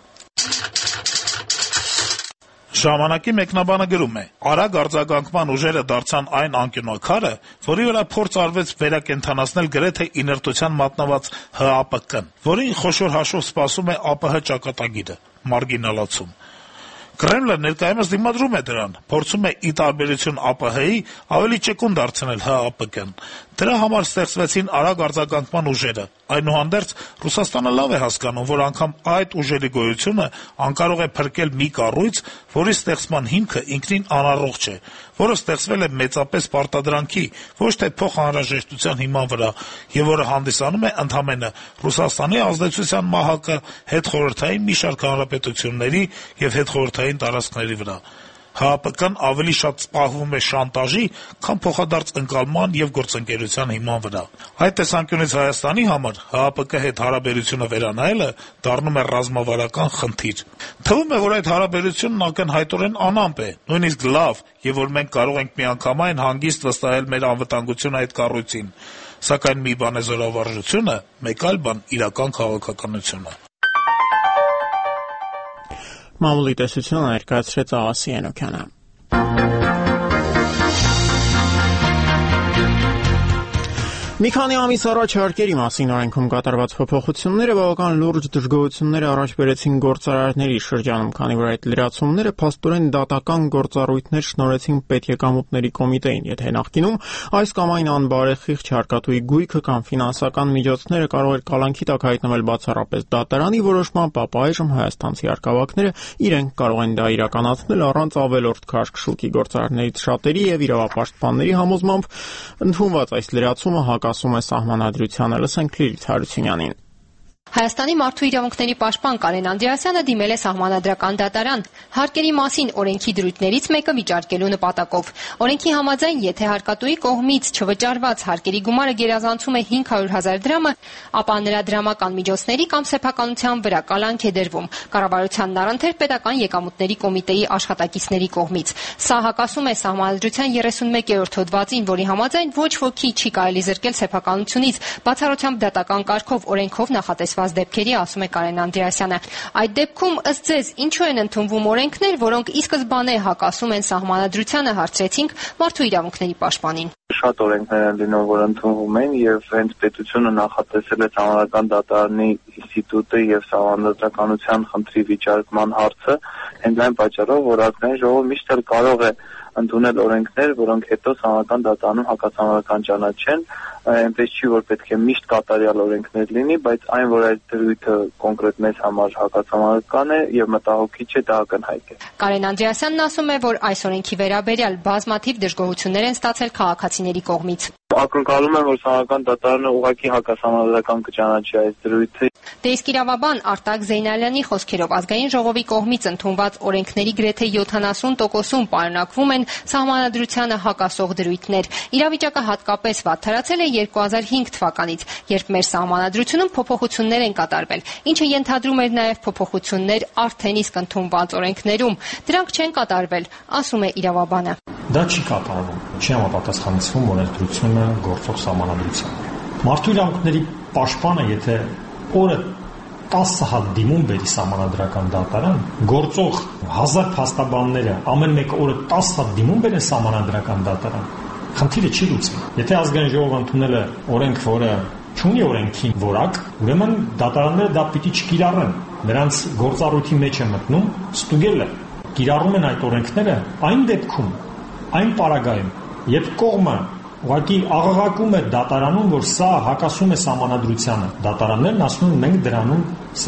Ժամանակի մեկնաբանը գրում է. արագ արձագանքման ուժերը դարձան այն անկյունակարը, որի վրա փորձ արվեց վերակենդանացնել գրեթե իներտության մատնված Հ A P K-ն, որին խոշոր հաշվով սպասում է A P H ճակատագիրը՝ մարգինալացում։ Կրեմլը ներկայումս դիմադրում է դրան, փորձում է ի տարբերություն A P H-ի ավելի ճկուն դարձնել Հ A P K-ն։ Դրա համար ստեղծվեցին արագ արձագանքման ուժերը։ Այնուհանդերձ Ռուսաստանը լավ է հասկանում, որ անգամ այդ ուժերի գոյությունը անկարող է փրկել մի կառույց, որի ստեղծման հիմքը ինքնին անառողջ է, որը ստեղծվել է մեծապես պարտադրանքի, ոչ թե փոխանհրաժեշտության հիման վրա, եւ որը հանդիսանում է ընդամենը Ռուսաստանի ազդեցության մահակը հետխորհրդային մի շարք հանրապետությունների եւ հետխորհրդային տարածքների վրա։ ՀԱՊԿ-ն ավելի շատ սպահվում է շանտաժի, քան փոխադարձ ընկալման եւ գործընկերության հիման վրա։ Այդ տեսանկյունից Հայաստանի համար ՀԱՊԿ հետ հարաբերությունը վերանայելը դառնում է ռազմավարական խնդիր։ Թվում է, որ այդ հարաբերությունն ակնհայտորեն անամպ է, նույնիսկ լավ, եւ որ մենք կարող ենք միանգամայն հանգիստ վստահել մեր անվտանգությունը այդ կառույցին, սակայն մի բան է զորավարժությունը, մեկ այլ բան իրական քաղաքականությունը։ Մամուլի տեսությունը ներկայացրեց Աղասի Ենոքյանը։ Մի քանի ամիս առաջ հարկերի մասին օրենքում կատարված փոփոխությունները բավական լուրջ դժգոհություններ առաջ բերեցին գործարարների շրջանում, քանի որ այդ լրացումները փաստորեն դատական գործառույթներ շնորհեցին պետեկամուտների կոմիտեին, եթե նախկինում այս կամ այն անբարեխիղճ հարկատուի գույքը կամ ֆինանսական միջոցները կարող էր կալանքի տակ հայտնվել բացառապես դատարանի որոշմամբ, ապա այժմ հայաստանցի հարկավակները իրենք կարող են դա իրականացնել առանց ավելորդ քաշք շուկի գործարարներից շատերի եւ իրավապաշտպանների համոզմամբ ընդունված այս լրացումը ասում է սահմանադրությանը, լսենք Լիլիթ Հարությունյանին։ Հայաստանի մարդու իրավունքների պաշտպան Կարեն Անդրեասյանը դիմել է Սահմանադրական դատարան հարկերի մասին օրենքի դրույթներից մեկը վիճարկելու նպատակով։ Օրենքի համաձայն, եթե հարկատուի կողմից չվճարված հարկերի գումարը գերազանցում է հինգ հարյուր հազար դրամը, ապա նրա դրամական միջոցների կամ սեփականության վրա կալանք է դրվում կառավարությանն առընթեր պետական եկամուտների կոմիտեի աշխատակիցների կողմից։ Սա հակասում է Սահմանադրության երեսունմեկերորդ հոդվածին, որի համաձայն ոչ ոքի չի կարելի զրկել սեփականությունից բացառությամբ դատական կարգով օրենքով նախատեսված դեպքերի, ասում է Կարեն Անդրեասյանը։ Այդ դեպքում ըստ ձեզ ինչու են ընդունվում օրենքներ, որոնք ի սկզբանե հակասում են Սահմանադրությանը, հարցրեցինք մարդու իրավունքների պաշտպանին։ Շատ օրենքներ են լինում, որ ընդունվում են, եւ հենց պետությունը նախատեսել է Սահմանադրական դատարանի ինստիտուտը եւ սահմանադրականության խնդրի վիճարկման հարցը, հենց այն պատճառով, որ Ազգային ժողովը միշտ էլ կարող է ընդունել օրենքներ, որոնք հետո Սահմանադրական դատարանում հակասահմանական ճանաչեն, այնպես չի, որ պետք է միշտ կատարյալ օրենքներ լինի, բայց այն, որ այդ դրույթը կոնկրետ մեզ համար հակասահմանական է եւ մտահոգիչ է, դա ակնհայտ է։ Կարեն Անդրեասյանն ասում է, որ այս օրենքի վերաբերյալ բազմաթիվ դժգոհություններ են ստացել քաղաքացիների կողմից։ Ակնկալում եմ, որ Սահմանադրական դատարանը ուղղակի հակասահմանադրական կճանաչի այս դրույթը։ Դե իսկ իրավաբան Արտակ Զեյնալյանի խոսքերով Ազգային ժողովի կողմից ընդունված օրենքների գրեթե յոթանասուն տոկոսում պարունակվում են Սահմանադրությանը հակասող դրույթներ։ Իրավիճակը հատկապես վատթարացել է երկու հազար հինգ թվականից, երբ մեր Սահմանադրությունում փոփոխություններ են կատարվել, ինչը ենթադրում էր նաև փոփոխություններ արդեն իսկ ընդունված օրենքներում։ Դրանք չեն կատարվել, ասում է իրավաբանը։ Դա չի կատարվում, չի համապատասխանեցվում օրենսդրությունը գործող Սահմանադրությանը։ Մարդու իրավունքների պաշտպանը, եթե օրը տասը հատ դիմում բերի Սահմանադրական դատարան, գործող հազար փաստաբանները ամեն մեկը օրը տասը հատ դիմում բերեն Սահմանադրական դատարան, խնդիրը չի լուծվի։ Եթե Ազգային ժողովը ընդունել է օրենք, որը չունի օրենքի որակ, ուրեմն դատարանները դա պիտի չկիրառեն։ Նրանց գործառույթի մեջ է մտնում ստուգելը։ Կիրառում են այդ օրենքները այն դեպքում, այն պարագայում, երբ կողմը ուղղակի աղաղակում է դատարանում, որ սա հակասում է Սահմանադրությանը։ Դատարաններն ասում են, մենք դրանում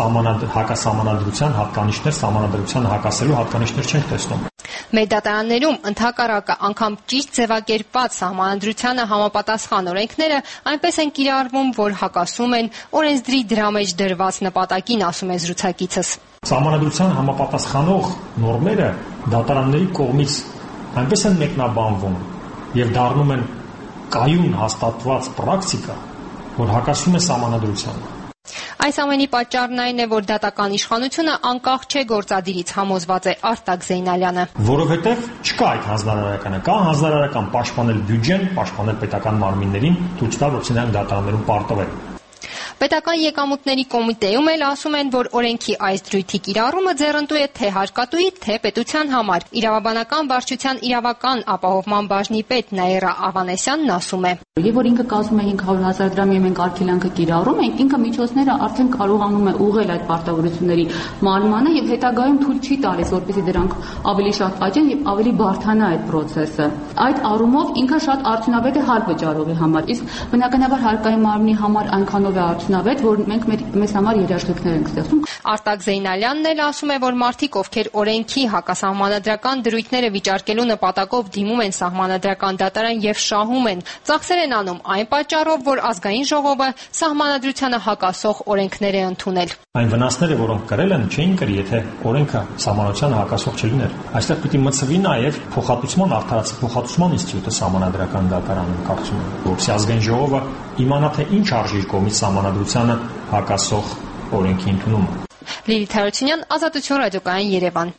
հակասահմանադրության հատկանիշներ, Սահմանադրությանը հակասելու հատկանիշներ չենք տեսնում։ Մեր դատարաններում ընդհակառակը անգամ ճիշտ ձևակերպված Սահմանադրությանը համապատասխան օրենքները այնպես են կիրառվում, որ հակասում են օրենսդրի դրա մեջ դրված նպատակին, ասում է զրուցակիցս։ Սահմանադրության համապատասխանող նորմերը դատարանների կողմից այնպես են մեկնաբանվում եւ դառնում են կայուն հաստատված պրակտիկա, որ հակասում է Սահմանադրությանը։ Այս ամենի պատճառն այն է, որ դատական իշխանությունը անկախ չէ գործադիրից, համոզված է Արտակ Զեյնալյանը։ Որովհետև չկա այդ հանձնարարականը, կա հանձնարարական պաշտպանել բյուջեն, պաշտպանել պետական մարմիններին, ցույց տալ, որ նրանք դատարաններում պարտավոր են։ Պետական եկամուտների կոմիտեում էլ ասում են, որ օրենքի այս դրույթի կիրառումը ձեռնտու է թե հարկատուի, թե պետության համար։ Իրավաբանական վարչության իրավական ապահովման բաժնի պետ Նաիրա Ավանեսյանն ասում է. Եվ որ ինքը կազմում է հինգ հարյուր հազար դրամ եւ մենք արգելանքը կիրառում ենք, ինքը միջոցները արդեն կարողանում է ուղղել այդ պարտավորությունների մարմանը եւ հետագայում թույլ չի տալիս, որպեսզի դրանք ավելի շատ աճեն եւ ավելի բարդանա այդ process-ը։ Այդ առումով ինքը շատ արդյունավետ է հարկ վճարողի համար, իսկ բնականաբար հարկային մարմնի համար այնքանով է արդյունավետ, որ մենք մեզ համար երաշխիքներ ենք ստեղծում։ Արտակ Զեյնալյանն էլ ասում է, որ մարդիկ, ովքեր օրենքի հակասահմանադրական դրույթները վիճարկելու նպատակով դիմում են սահմանադրական դատարան եւ շահում են, ծախսեր են անում այն պատճառով, որ ազգային ժողովը սահմանադրությանը հակասող օրենքներ է ընդունել։ Այն վնասները, որոնք կրել են, չէին կրի, եթե օրենքը սահմանությանը հակասող չլիներ։ Այստեղ պիտի մտցվի նաեւ փոխհատուցման արդարացի փոխհատուցման ինստիտուտը սահմանադրական դատարանում, կարծում եմ, որովհետեւ ազգային ժողովը իմանա թե ինչ արժի իր կողմից սահմանադրությանը հակասող օրենքի ընդունումը։ Լիլիթ Հարությունյան, Ազատություն, ռադիոկայան, Երևան։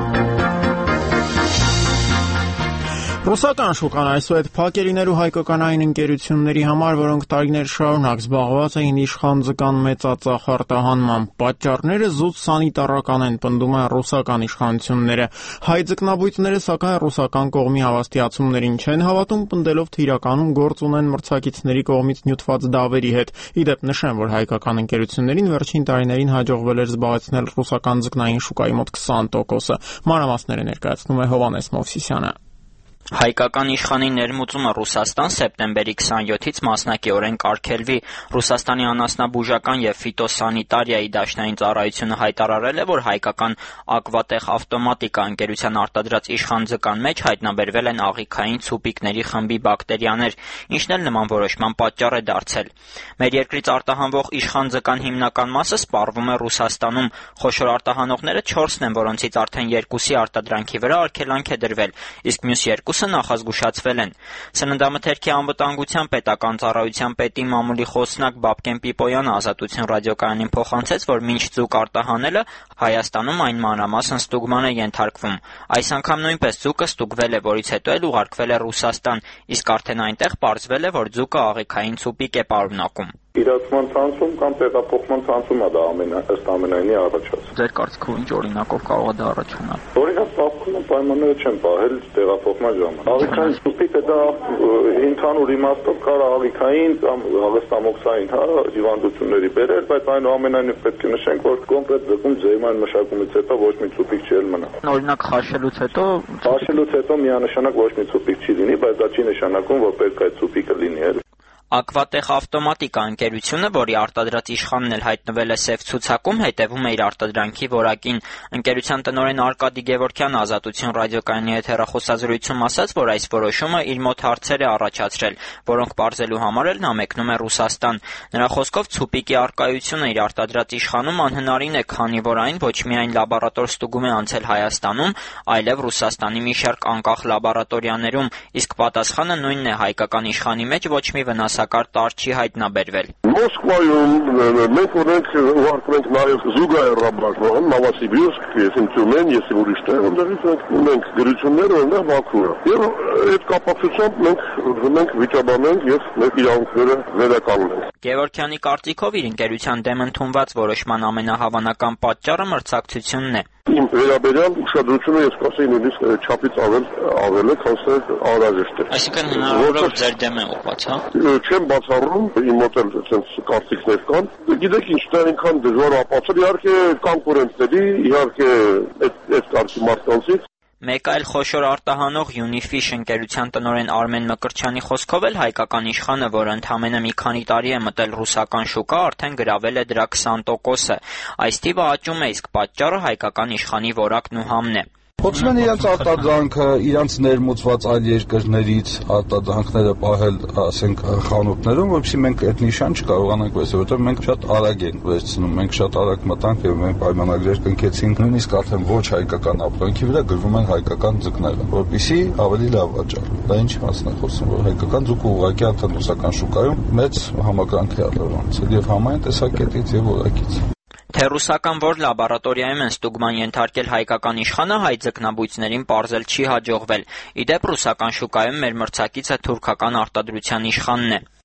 Ռուսական շուկան այսուհետ փակ է լինելու հայկականային ընկերությունների համար, որոնք տարիներ շարունակ զբաղված էին իշխանձկան մեծածախ արտահանմամբ։ Պատճառները զուտ սանիտարական են, պնդում են ռուսական իշխանությունները։ Հայ ձկնաբույծները, սակայն ռուսական կողմի հավաստիացումներին չեն հավատում, պնդելով թե իրականում գործ ունեն մրցակիցների կողմից նյութված դավերի հետ։ Ի դեպ նշեմ, որ հայկական ընկերություններին վերջին տարիներին հաջողվել էր զբաղեցնել ռուսական ձկնային շուկայի մոտ քսան տոկոսը։ Մանրամասները ներկայացնում է Հովհաննես Մովսիսյանը։ Հայկական իշխանի ներմուծումը Ռուսաստան սեպտեմբերի քսանյոթից մասնակիորեն կարգելվի։ Ռուսաստանի անասնաբուժական եւ ֆիտոսանիտարիայի դաշնային ծառայությունը հայտարարել է, որ հայկական Ակվատեխ ավտոմատիկա ընկերության արտադրած իշխանձկան մեջ հայտնաբերվել են աղիքային ցուպիկների խմբի բակտերիաներ, ինչն էլ նման որոշման պատճառ է դարձել։ Մեր երկրից արտահանվող իշխանձկան հիմնական մասը սպառվում է Ռուսաստանում։ Խոշոր արտահանողները չորսն են, որոնցից արդեն երկուսի արտադրանքի վրա արգելանք է դրվել, իսկ մյուս երկուսը նախազգուշացվել են։ Սննդամթերքի անվտանգության պետական ծառայության պետի մամուլի խոսնակ Բաբկեն Պիպոյանը Ազատություն ռադիոկայանին փոխանցեց, որ մինչ ձուկ արտահանելը Հայաստանում այն մանրամասն ստուգման է ենթարկվում։ Այս անգամ նույնպես ձուկը ստուգվել է, որից հետո էլ ուղարկվել է Ռուսաստան, իսկ արդեն այնտեղ պարզվել է, որ ձուկը աղիքային ցուպիկ է պարունակում։ Իրացման ցանցում կամ տեղափոխման ցանցում է դա ամենա ըստ ամենայնի առաջացնում։ Ձեր կարծիքով ինչ օրինակով կարող է դա առաջանալ։ Օրինակ, ծաղկումը պայմանները չեն պահել տեղափոխման ժամանակ։ Աղիքային ցուպիկը դա ընդհանուր իմաստով կարող աղիքային կամ հաղստամոքսային հա հիվանդությունների բերել, բայց այնուամենայնիվ պետք է նշենք, որ կոնկրետ ձգում ջերմային մշակումից հետո ոչ մի ցուպիկ չի մնա։ Օրինակ խաշելուց հետո խաշելուց հետո միանշանակ ոչ մի ցուպիկ չի լինի, բայց դա չի նշանակում, որ պետք է այդ ցուպիկը լինի։ Ակվատեխ ավտոմատիկա ընկերությունը, որի արտադրած իշխանն էլ հայտնվել է սև ցուցակում, հետևում է իր արտադրանքի որակին։ Ընկերության տնօրեն Արկադի Գևորգյանը Ազատություն ռադիոկայանի հետ հեռախոսազրույցում ասաց, որ այս որոշումը իր մոտ հարցեր է առաջացրել, որոնք պարզելու համար էլ նա մեկնում է Ռուսաստան։ Նրա խոսքով ցուպիկի առկայությունը իր արտադրած իշխանում անհնարին է, քանի որ այն ոչ միայն լաբորատոր ստուգում է անցել Հայաստանում, այլև Ռուսաստանի մի շարք անկախ լաբորատորիաներում, իսկ պատասխանը նույնն է հայկական իշխանի մեջ ոչ մի վնաս Սակար չի հայտնաբերվել։ Մոսկվայում մենք ունենք ուղարկում ենք նաև զուգահեռ լաբորատորիա, Նովոսիբիրսկ, если Թյումեն, если ուրիշ տեղ, այնտեղից ունենք գրություններ, որոնք Բաքվում են։ Եվ այդ կապակցությամբ մենք մենք վիճաբանենք եւ մեր իրավունքները վերականգնենք։ Գևորգյանի կարծիքով իր ընկերության դեմ ընդունված որոշման ամենահավանական պատճառը մրցակցությունն է։ Իմ վերաբերյալ ուշադրությունը ես կասեի նույնիսկ չափից ավել ավել է, քան թե անհրաժեշտ է։ Այսինքն հնարավոր է ձեր դեմ է ուղղված, հա։ Չեմ բացառում, իմ մոտ էլ այսպես կարծիքներ կան։ Գիտեք ինչ, դա այնքան դժվար է ապացուցել, իհարկե կոնկուրենտների, իհարկե այդ այդ կարգի մարդկանցից։ Մեկ այլ խոշոր արտահանող Յունիֆիշ ընկերության տնօրեն Արմեն Մկրտչյանի խոսքով էլ հայկական իշխանը, որը ընդամենը մի քանի տարի է մտել ռուսական շուկա, արդեն գրավել է դրա քսան տոկոսը։ Այս թիվը աճում է, իսկ պատճառը հայկական իշխանի որակն ու համն է։ Փորձում են իրենց արտադրանքը, իրենց ներմուծված այլ երկրներից արտադրանքները պահել, ասենք, խանութներում, որովհետեւ մենք այդ նիշան չկարողանանք վերցնել, որովհետեւ մենք շատ արագ ենք վերցնում, մենք շատ արագ մտանք եւ մենք պայմանագրեր կնքեցինք, նույնիսկ արդեն ոչ հայկական ապրանքի վրա գրվում են հայկական ձկները, որպեսզի ավելի լավ վաճառվի։ Դա ինչի մասն է խոսում, որ հայկական ձուկը ուղղակի արդեն ռուսական շուկայում մեծ համակրանք է արտադրվում, եւ համայն տեսակետից եւ որակից։ Թե ռուսական որ լաբորատորիայում են ստուգման ենթարկել հայկական իշխանը, հայ ձկնաբույծներին պարզել չի հաջողվել։ Ի դեպ ռուսական շուկայում մեր մրցակիցը թուրքական արտադրության իշխանն է։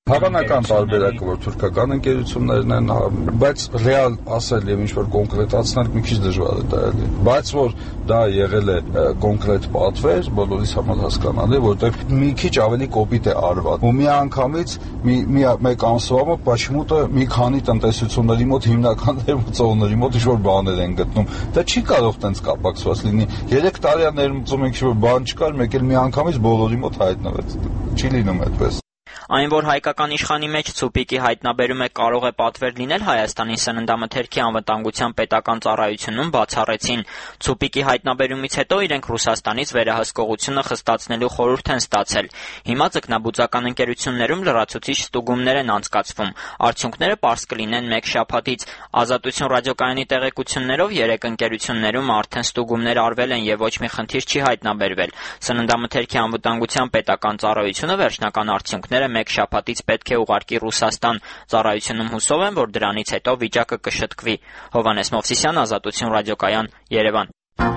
Հավանական տարբերակը, որ թուրքական ընկերություններն են, բայց ռեալ ասել եւ ինչ-որ կոնկրետացնել մի քիչ դժվար է դա էլի։ Բայց որ դա եղել է կոնկրետ պատվեր, բոլորիս համար հասկանալի, որտեղ մի քիչ ավելի կոպիտ է արված։ Ու մի անգամից մի մի մեկ ամսվա մոտ почему-то մի քանի տնտեսությունների մոտ հիմնական ներմուծողների մոտ ինչ-որ բաներ են գտնում։ Դա չի կարող տենց կապակցված լինի։ երեք տարի ներմուծում ենք ինչ-որ բան չկար, մեկ էլ մի անգամից բոլորի մոտ հայտնվեց։ Չի լինում այդպես։ Այն, որ հայկական իշխանի մեջ Ցուպիկի հայտնաբերումը կարող է պատվեր լինել Հայաստանի սննդամթերքի անվտանգության պետական ծառայությունում, բացառեցին։ Ցուպիկի հայտնաբերումից հետո իրենք Ռուսաստանից վերահսկողությունը խստացնելու խորհուրդ են ստացել։ Հիմա ձկնաբուծական ընկերություններում լրացուցիչ ստուգումներ են անցկացվում։ Արդյունքները պարզ կլինեն մեկ շաբաթից։ Ազատություն ռադիոկայանի տեղեկություններով երեք ընկերություններում արդեն ստուգումներ արվել են եւ ոչ մի խնդիր չի հայտնաբերվել։ Սննդամթերքի անվտանգության պետական ծառայությունը վերջնական արդյունքները մեկ շաբաթից պետք է ուղարկի Ռուսաստան։ Ծառայությունում հուսով են, որ դրանից հետո վիճակը կշտկվի։ Հովհաննես Մովսիսյան, Ազատություն ռադիոկայան, Երևան։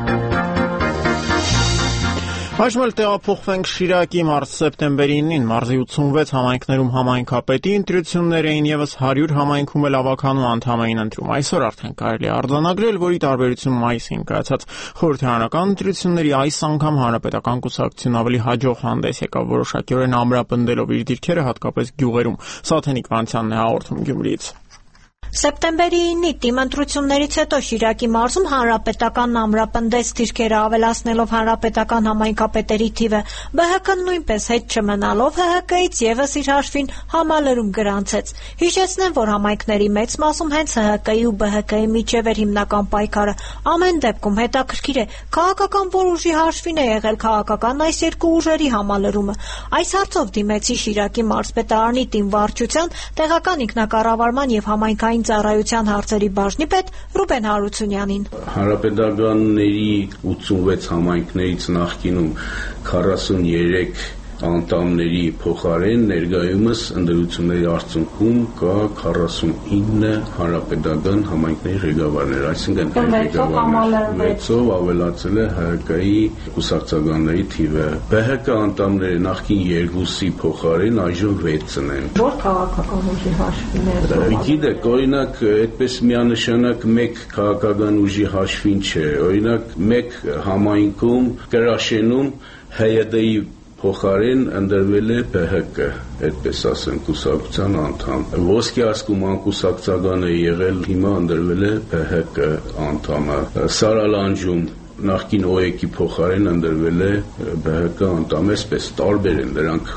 Այժմ էլ տեղափոխվենք Շիրակի մարտ-սեպտեմբերի ինին, մարզի ութսունվեց համայնքներում համայնքապետի ընտրություններ էին, ևս հարյուր համայնքում էլ ավականու անդամ էին ընտրում։ Այսօր արդեն կարելի է արձանագրել, որի տարբերություն մայիսին կայացած խորհրդարանական ընտրությունների այս անգամ հանրապետական կուսակցություն ավելի հաջող հանդես եկավ, որոշակիորեն ամրապնդելով իր դիրքերը հատկապես գյուղերում։ Սաթենիկ Վանցյանն է հաղորդում Գյումրիից։ Սեպտեմբերի ինի թիմ ընտրություններից հետո Շիրակի մարզում հանրապետական ամրապնդեց դիրքերը ավելացնելով հանրապետական համայնքապետերի թիվը։ Բը հը կը նույնպես հետ չմնալով Հ Հ Կ-ից եւս իր հաշվին համալրում գրանցեց։ Հիշեցնեմ, որ համայնքների մեծ մասում հենց Հ Հ Կ-ի ու Բ Հ Կ-ի միջև էր հիմնական պայքարը։ Ամեն դեպքում հետաքրքիր է, քաղաքական որ ուժի հաշվին է եղել քաղաքական այս երկու ուժերի համալրումը։ Այս հարցով դիմեցի Շիրակի մարզպետարանի թիմ վարչության, տեղական ինքնակառավարման եւ համայնքային ծառայության հարցերի բաժնի պետ Ռուբեն Հարությունյանին։ Հանրապետականների ութսունվեց համայնքներից նախկինում քառասուններեք անդամների փոխարեն ներկայումս ընտրությունների արդյունքում կա քառասունինը հանրապետական համայնքների ղեկավարներ, այսինքն ղեկավարներ վեցով ավելացել է Հ Հ Կ-ի կուսակցականների թիվը։ Բ Հ Կ անտամները նախկին երկուսի փոխարեն այժմ վեցն են։ Որ քաղաքական ուժի հաշվին է։ Գիտեք, օրինակ, այդպես միանշանակ մեկ քաղաքական ուժի հաշվին չէ։ Օրինակ, մեկ համայնքում Կրաշենում Հ Յ D-ի փոխարեն ընդրվել է Բ Հ Կ, այդպես ասեմ, կուսակցության անդամ։ Ոսկե ասկում անկուսակցական է եղել, հիմա ընդրվել է Բ Հ Կ անդամը։ Սարալանջում նախկին Օ E K-ի փոխարեն ընդրվել է Բ Հ Կ անդամ, այսպես տարբեր են դրանք,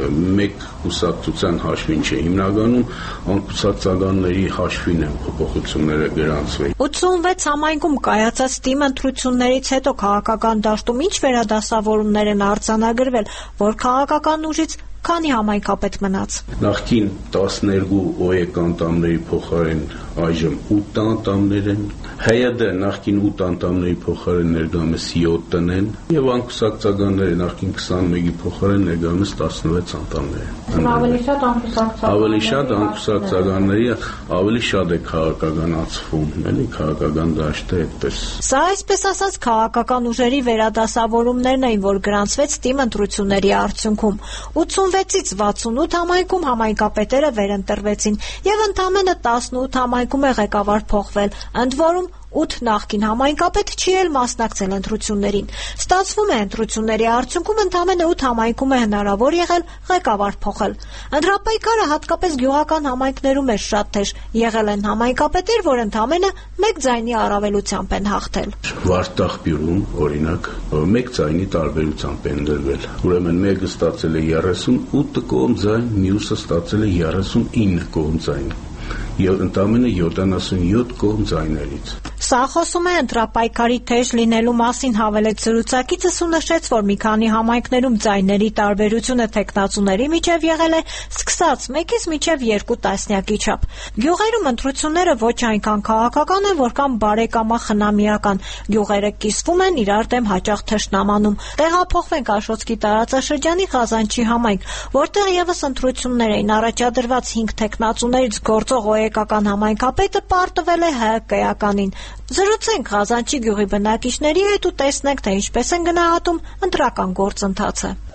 մեկ կուսակցության հաշվին չէ, հիմնականում անկուսակցականների հաշվին են փոփոխությունները գրանցվել։ ութսունվեց համայնքում կայացած թիմ ընտրություններից հետո քաղաքական դաշտում ինչ վերադասավորումներ են արձանագրվել, որ քաղաքական ուժից քանի համայնքապետ մնաց։ Նախկին տասներկու Օ E K անդամների փոխարեն այժմ ութ անդամներ են, Հ Յ D նախկին ութ անդամների փոխարեն ներկայումս յոթ են, եւ անկուսակցականները նախկին քսանմեկի փոխարեն ներկայումս տասնվեց անդամներ են։ Ավելի շատ անկուսակցականների ավելի շատ անկուսակցականների ավելի շատ է քաղաքականացվում, էլի քաղաքական դաշտը այդպես։ Սա այսպես ասած քաղաքական ուժերի վերադասավորումներն էին, որ գրանցվեց թիմ ընտրությունների արդյունքում։ ութսունվեցից վաթսունութ համայնքում համայնքապետերը վերընտրվեցին եւ ընդամենը տասնութ համայնքում է ղեկավար փոխվել, ընդ որում ութ նախկին համայնքապետ չի էլ մասնակցել ընտրություններին։ Ստացվում է ընտրությունների արդյունքում ընդամենը ութ համայնքում է հնարավոր եղել ղեկավար փոխել։ Ընտրապայքարը հատկապես գյուղական համայնքներում է շատ թեժ, եղել են համայնքապետեր, որ ընդամենը մեկ ձայնի առավելությամբ են հաղթել։ Վարդախբյուրում, օրինակ, մեկ ձայնի տարբերությամբ են դրվել։ Ուրեմն մեկը ստացել է երեսունութ կողմ ձայն, մյուսը ստացել է երեսունինը կողմ ձայն։ Եվ ընդամենը յոթանասունյոթ կողմ ձայներից։ Սա խոսում է ընտրապայքարի թեժ լինելու մասին, հավելեց զրուցակիցս ու նշեց, որ մի քանի համայնքներում ձայների տարբերությունը թեկնածուների միջև եղել է սկսած մեկից մինչև երկու տասնյակի չափ։ Գյուղերում ընտրությունները ոչ այնքան քաղաքական են, որքան բարեկամախնամիական։ Գյուղերը կիսվում են, իրար դեմ հաճախ թշնամանում։ Տեղափոխվենք Աշոտսկի տարածաշրջանի Ղազանչի համայնք, որտեղ եւս ընտրություններ էին առաջադրված հինգ թեկնածուներից գործող Օ E K-ական համայնքապետը պարտվել է Հ Հ Կ-ականին։ Զրուցենք Ղազանչի գյուղի բնակիչների հետ ու տեսնենք, թե ինչպես են գնահատում ընտրական գործընթացը։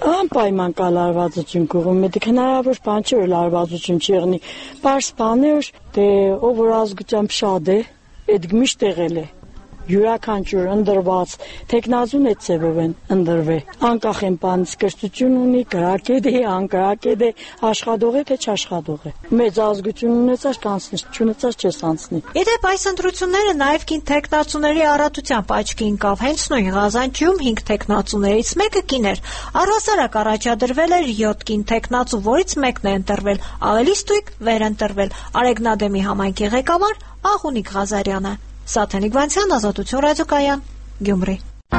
Անպայման կա լարվածություն կողմ, դե հնարավոր բան չէ որ լարվածություն չեղնի։ Պարզ բան է որ դե ով որ ազգությամբ շատ է, այդ միշտ եղել է։ Յուրաքանչյուր ընդրված տեխնազուն է ծևով են ընդրվել։ Անկախ են բանից կրթություն ունի, կրակետ է, անկրակետ է, աշխատող է թե չաշխատող է։ Մեծ ազգություն ունեցած կանցնի, չունեցած չես անցնի։ Իդեպ այս ընտրությունները նաև կին տեխնացուների առատությամբ աչքի ընկավ։ Հենց նույն Ղազանչիում հինգ տեխնացուներից մեկը կին էր։ Առհասարակ առաջադրվել էր յոթ կին տեխնացու, որից մեկն է ընտրվել, ավելի ստույգ վերընտրվել Արեգնադեմի համայնքի ղեկավար Աղունիկ Ղազարյանը։ Սաթենիկ Վանցյան, Ազատություն ռադիոկայան, Գյումրի։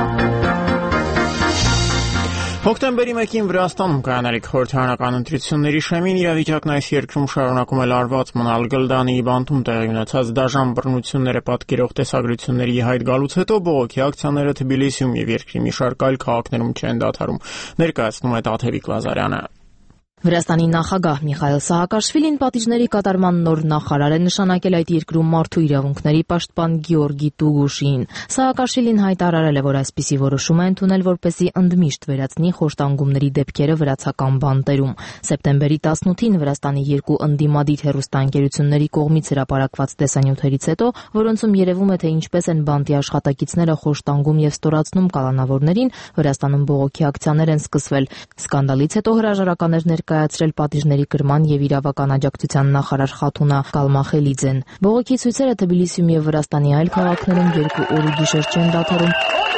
Հոկտեմբերի մեկին Վրաստանում կայանալիք խորհրդարանական ընտրությունների շեմին իրավիճակն այս երկրում շարունակում է լարված մնալ։ Գլդանիի բանտում տեղի ունեցած դաժան բռնությունները պատկերող տեսագրությունների հայտ գալուց հետո բողոքի ակցիաները Թբիլիսիում եւ երկրի մի շարք այլ քաղաքներում չեն դադարում։ Ներկայացնում է Տաթևիկ Լազարյանը։ Վրաստանի նախագահ Միխայիլ Սահակաշվիլին պատիժների կատարման նոր նախարար է նշանակել այդ երկրում մարդու իրավունքների պաշտպան Գեորգի Տուգուշին։ Սահակաշվիլին հայտարարել է, որ այսպիսի որոշում է ընդունել, որպեսզի ընդմիշտ վերացնի խոշտանգումների դեպքերը վրացական բանտերում։ Սեպտեմբերի տասնութին Վրաստանի երկու ընդդիմադիր հեռուստաընկերությունների կողմից հրապարակված տեսանյութերից հետո, որոնցում երևում է, թե ինչպես են բանտի աշխատակիցները խոշտանգում եւ ստորացնում կալանավորներին, Վրաստանում բողոքի ակցիաներ են սկսվել։ Սկանդալից հետո հրաժարականներ կայացրել պատիժների կրման եւ իրավական աջակցության նախարար Խաթունա Կալմախելիձեն։ Բողոքի ցույցերը Թբիլիսիում եւ Վրաստանի այլ քաղաքներում երկու օր ու գիշեր չեն դադարում։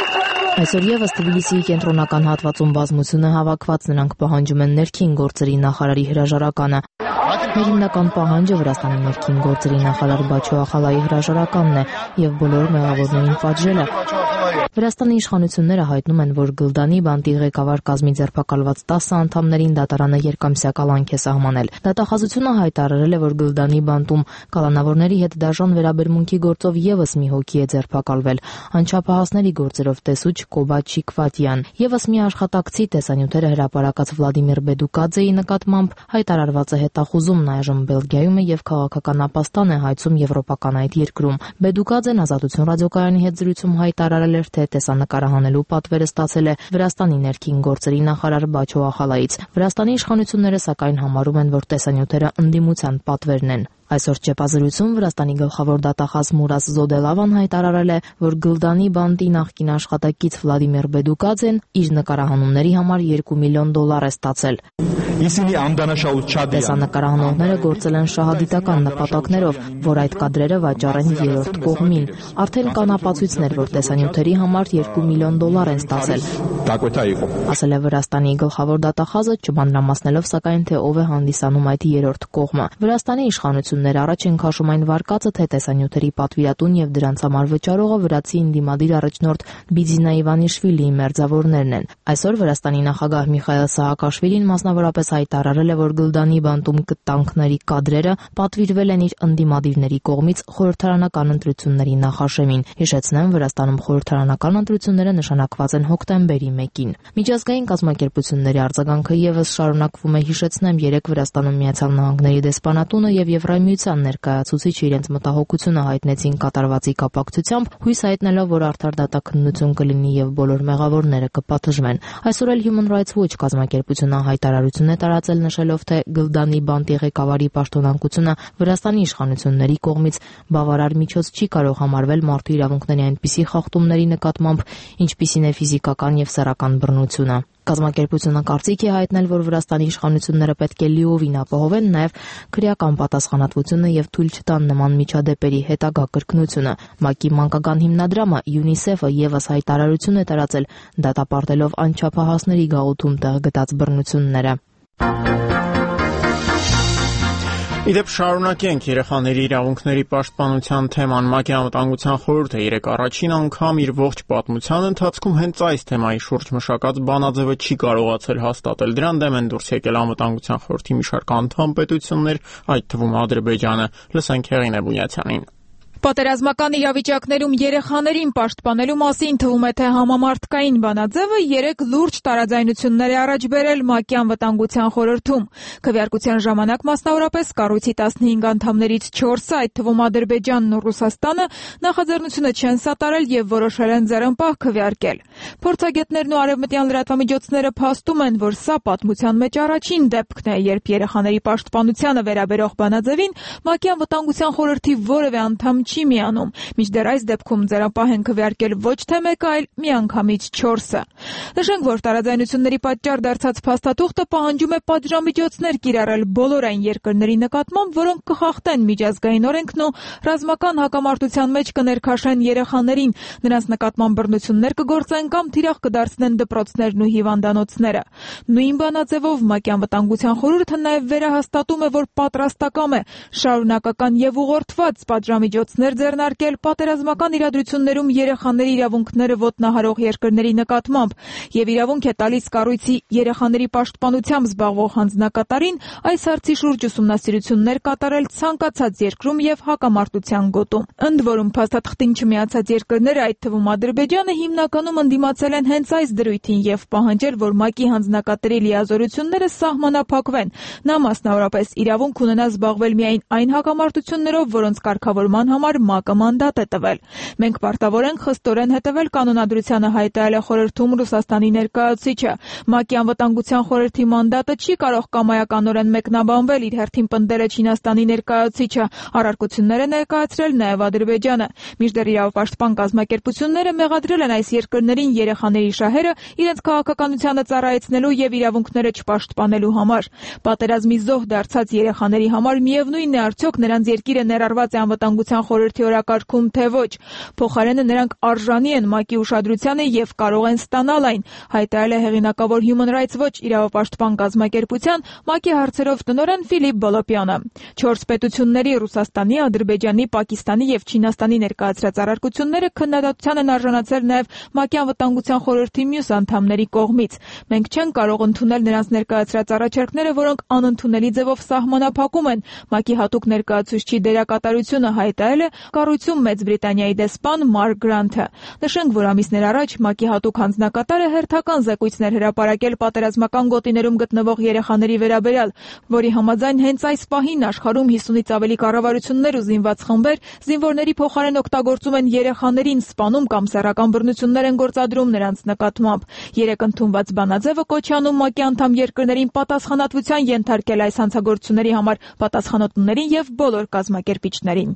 Այսօր եւս Թբիլիսիի կենտրոնական հատվածում բազմություն է հավաքված, նրանք պահանջում են ներքին գործերի նախարարի հրաժարականը։ Հիմնական պահանջը Վրաստանի ներքին գործերի նախարար Բաչո Ախալայի հրաժարականն է եւ բոլոր մեղավորներին պատժելը։ Վրաստանի իշխանությունները հայտնում են, որ Գլդանի բանտի ղեկավար կազմի ձերբակալված տասը անդամներին դատարանը երկամսյա կալանք է սահմանել։ Դատախազությունը հայտարարել է, որ Գլդանի բանտում կալանավորների հետ դաժան վերաբերմունքի գործով եւս մի հոգի է ձերբակալվել։ Անչափահասների գործերով տեսուչ Կոբա Չիկվատյան եւս մի աշխատակցի տեսանյութերը հրապարակած Վլադիմիր Բեդուկաձեի նկատմամբ հայտարարված է հետախուզումն այժմ Բելգիայում է եւ քաղաքական ապաստան է հայցում եվրոպական այդ երկրում։ Բեդուկաձեն Ազատություն ռադիոկայանի հետ զրույցում հայտարարել էր, թե տեսանկարահանելու պատվերը ստացել է Վրաստանի ներքին գործերի նախարար Բաչո Ախալայից։ Վրաստանի իշխանությունները սակայն համարում են, որ տեսանյութերը ընդդիմության պատվերն են։ Այսօր ճեպազրույցում Վրաստանի գլխավոր դատախազ Մուրաս Զոդելավան հայտարարել է, որ Գլդանի բանտի նախկին աշխատակից Վլադիմիր Բեդուկաձեն իր նկարահանումների համար երկու միլիոն դոլար է ստացել։ Տեսանկարահանողները գործել են շահադիտական նպատակներով, որ այդ կադրերը վաճառեն երրորդ կողմին։ Արդեն կան ապացույցներ, որ տեսանյութերի համար երկու միլիոն դոլար են ստացել։ Ասել է Վրաստանի գլխավոր դատախազը, չմանրամասնելով սակայն, թե ով է հանդիսանում այդ երրորդ կողմը։ Վրաստանի իշխանությունները առաջ են քաշում այն վարկածը, թե տեսանյութերի պատվիրատուն եւ դրանց համար վճարողը վրացի ինդիմադիր առաջնորդ Բիձինա Իվանիշվիլիի մերձավորներն են։ Այսօր Վրաստանի նախագահ Միխայիլ Սահակաշվիլին մասնավորապես հայտարարել է, որ Գլդանի բանտում կտանքների կադրերը պատվիրվել են իր ընդդիմադիրների կողմից խորհրդարանական ընտրությունների նախաշեմին։ Հիշեցնեմ, Վրաստանում խորհրդարանական ընտրությունները նշանակված են հոկտեմբերի մեկին։ Միջազգային կազմակերպությունների արձագանքը եւս շարունակվում է։ Հիշեցնեմ, երեկ Վրաստանում Միացյալ Նահանգների դեսպանատունը եւ Եվրամիության ներկայացուցիչը իրենց մտահոգությունը հայտնեցին կատարվածի կապակցությամբ, հույս հայտնելով, որ արդար դատաքննություն կլինի եւ բոլոր մեղավորները կպատժվեն։ Այսօր էլ Human Rights Watch կազմակերպությունը հայտարարություն է տարածել, նշելով, թե Գլդանի բանտի ղեկավարի պաշտոնանկությունը Վրաստանի իշխանությունների կողմից բավարար միջոց չի կարող համարվել մարդու իրավունքների այնպիսի խախտումների նկատմամբ, ինչպիսին է ֆիզիկական եւ սեռական բռնությունը։ Կազմակերպությունը կարծիք է հայտնել, որ Վրաստանի իշխանությունները պետք է լիովին ապահովեն նաև քրեական պատասխանատվությունը եւ թույլ չտան նման միջադեպերի հետագա կրկնությունը։ ՄԱԿ-ի մանկական հիմնադրամը ՅՈՒՆԻՍԵՖ-ը եւս հայտարարություն է տարածել, դատապարտելով անչափահասների գաղութում տեղ գտած բռնությունները։ Իդեպ շարունակենք երեխաների իրավունքների պաշտպանության թեման։ ՄԱԿ-ի անվտանգության խորհուրդը երեկ առաջին անգամ իր ողջ պատմության ընթացքում հենց այս թեմայի շուրջ մշակած բանաձևը չի կարողացել հաստատել։ Դրան դեմ են դուրս եկել անվտանգության խորհրդի մի շարք անդամ պետություններ, այդ թվում Ադրբեջանը։ Լսենք Հեղինե Բունյացյանին։ Պատերազմական իրավիճակներում երեխաներին պաշտպանելու մասին թվում է, թե համամարտկային բանաձևը երեք լուրջ տարաձայնություններ է առաջ բերել ՄԱԿ-ի անվտանգության խորհրդում։ Քվեարկության ժամանակ մասնավորապես կառույցի տասնհինգ անդամներից չորսը, այդ թվում Ադրբեջանն ու Ռուսաստանը, նախաձեռնությունը չեն սատարել եւ որոշել են ձեռնպահ քվեարկել։ Փորձագետներն ու արևմտյան լրատվամիջոցները փաստում են, որ սա պատմության մեջ առաջին դեպքն է, երբ երեխաների պաշտպանությանը վերաբերող բանաձևին ՄԱԿ-ի անվտանգության խորհրդի որևէ անդամ չի միանում, մինչդեռ այս դեպքում ձեռապահ են քվեարկել ոչ թե մեկը, այլ միանգամից չորսը։ Նշենք, որ տարաձայնությունների պատճառ դարձած փաստաթուղթը պահանջում է պատժամիջոցներ կիրառել բոլոր այն երկրների նկատմամբ, որոնք կխախտեն միջազգային օրենքն ու ռազմական հակամարտության մեջ կներքաշեն երեխաներին, նրանց նկատմամբ բռնություններ կգործեն կամ թիրախ կդարձնեն դպրոցներն ու հիվանդանոցները։ Նույն բանաձևով ՄԱԿ-ի անվտանգության խորհուրդը նաև վերահաստատում է, որ պատրաստակամ է շարունակական եւ ուղղորդված պատժամիջոցներ ձեռնարկել պատերազմական իրադրություններում երեխաների իրավունքները ոտնահարող երկրների նկատմամբ եւ իրավունք է տալիս կառույցի երեխաների պաշտպանությամբ զբաղվող հանձնակատարին այս հարցի շուրջ ուսումնասիրություններ կատարել ցանկացած երկրում եւ հակամարտության գոտում։ Ընդ որում փաստաթղթին չմիացած երկրները, այդ թվում Ադրբեջանը, հիմնականում ընդդիմացել են հենց այս դրույթին եւ պահանջել, որ ՄԱԿ-ի հանձնակատարի լիազորությունները սահմանափակվեն։ Նա մասնավորապես իրավունք ունենա զբաղվել միայն այն հակամարտություններով, որոնց կարգավորման համար ՄԱԿ-ը մանդատ է տվել։ Մենք պարտավոր ենք խստորեն հետևել կանոնադրությանը, հայտարարել է խորհրդում Ռուսաստանի ներկայացուցիչը։ ՄԱԿ-ի անվտանգության խորհրդի մանդատը չի կարող կամայականորեն մեկնաբանվել, իր հերթին պնդել է Չինաստանի ներկայացուցիչը։ Առարկություններ է ներկայացրել նաև Ադրբեջանը։ Մինչդեռ իրավապաշտպան կազմակերպությունները մեղադրել են այս երկրներին երեխաների շահերը իրենց քաղաքականությանը ծառայեցնելու եւ իրավունքները չպաշտպանելու համար։ Պատերազմի զոհ դարձած երեխաների համար միևնույնն է, արդյոք նրանց երկիրը ներառված է անվտանգության խորհրդի օրակարգում, թե ոչ։ Փոխարենը նրանք արժանի են ՄԱԿ-ի ուշադրությանը եւ կարող են ստանալ այն, հայտարարել է հեղինակավոր Human Rights Watch իրավապաշտպան կազմակերպության ՄԱԿ-ի հարցերով տնօրեն Ֆիլիպ Բոլոպյանը։ Չորս պետությունների՝ Ռուսաստանի, Ադրբեջանի, Պակիստանի եւ Չինաստանի ներկայացրած առարկությունները քննադատության են արժանացել նաեւ ՄԱԿ-ի անվտանգության խորհրդի մյուս անդամների կողմից։ Մենք չենք կարող ընդունել նրանց ներկայացրած առաջարկները, որոնք անընդունելի ձևով սահմանափակում են ՄԱԿ-ի հատուկ ներկայացուցչի դերակատարությունը, հայտարարել է կառույցում Մեծ Բրիտանիայի դեսպան Մարկ Գրանթը։ Նշենք, որ ամիսներ առաջ ՄԱԿ-ի հատուկ հանձնակատարը հերթական զեկույցներ հրապարակել պատերազմական գոտիներում գտնվող երեխաների վերաբերյալ, որի համաձայն հենց այս պահին աշխարհում հիսունից ավելի կառավարություններ ու զինված խմբեր զինվորների փոխարեն օգտագործում են երեխաներին, սպանում կամ սեռական բռնություններ են գործադրում նրանց նկատմամբ։ Երեք ընդունված բանաձևը կոչ է անում ՄԱԿ-ի անդամ երկրներին պատասխանատվության ենթարկել այս հանցագործությունների համար պատասխանատուներին եւ բոլոր կազմակերպիչներին։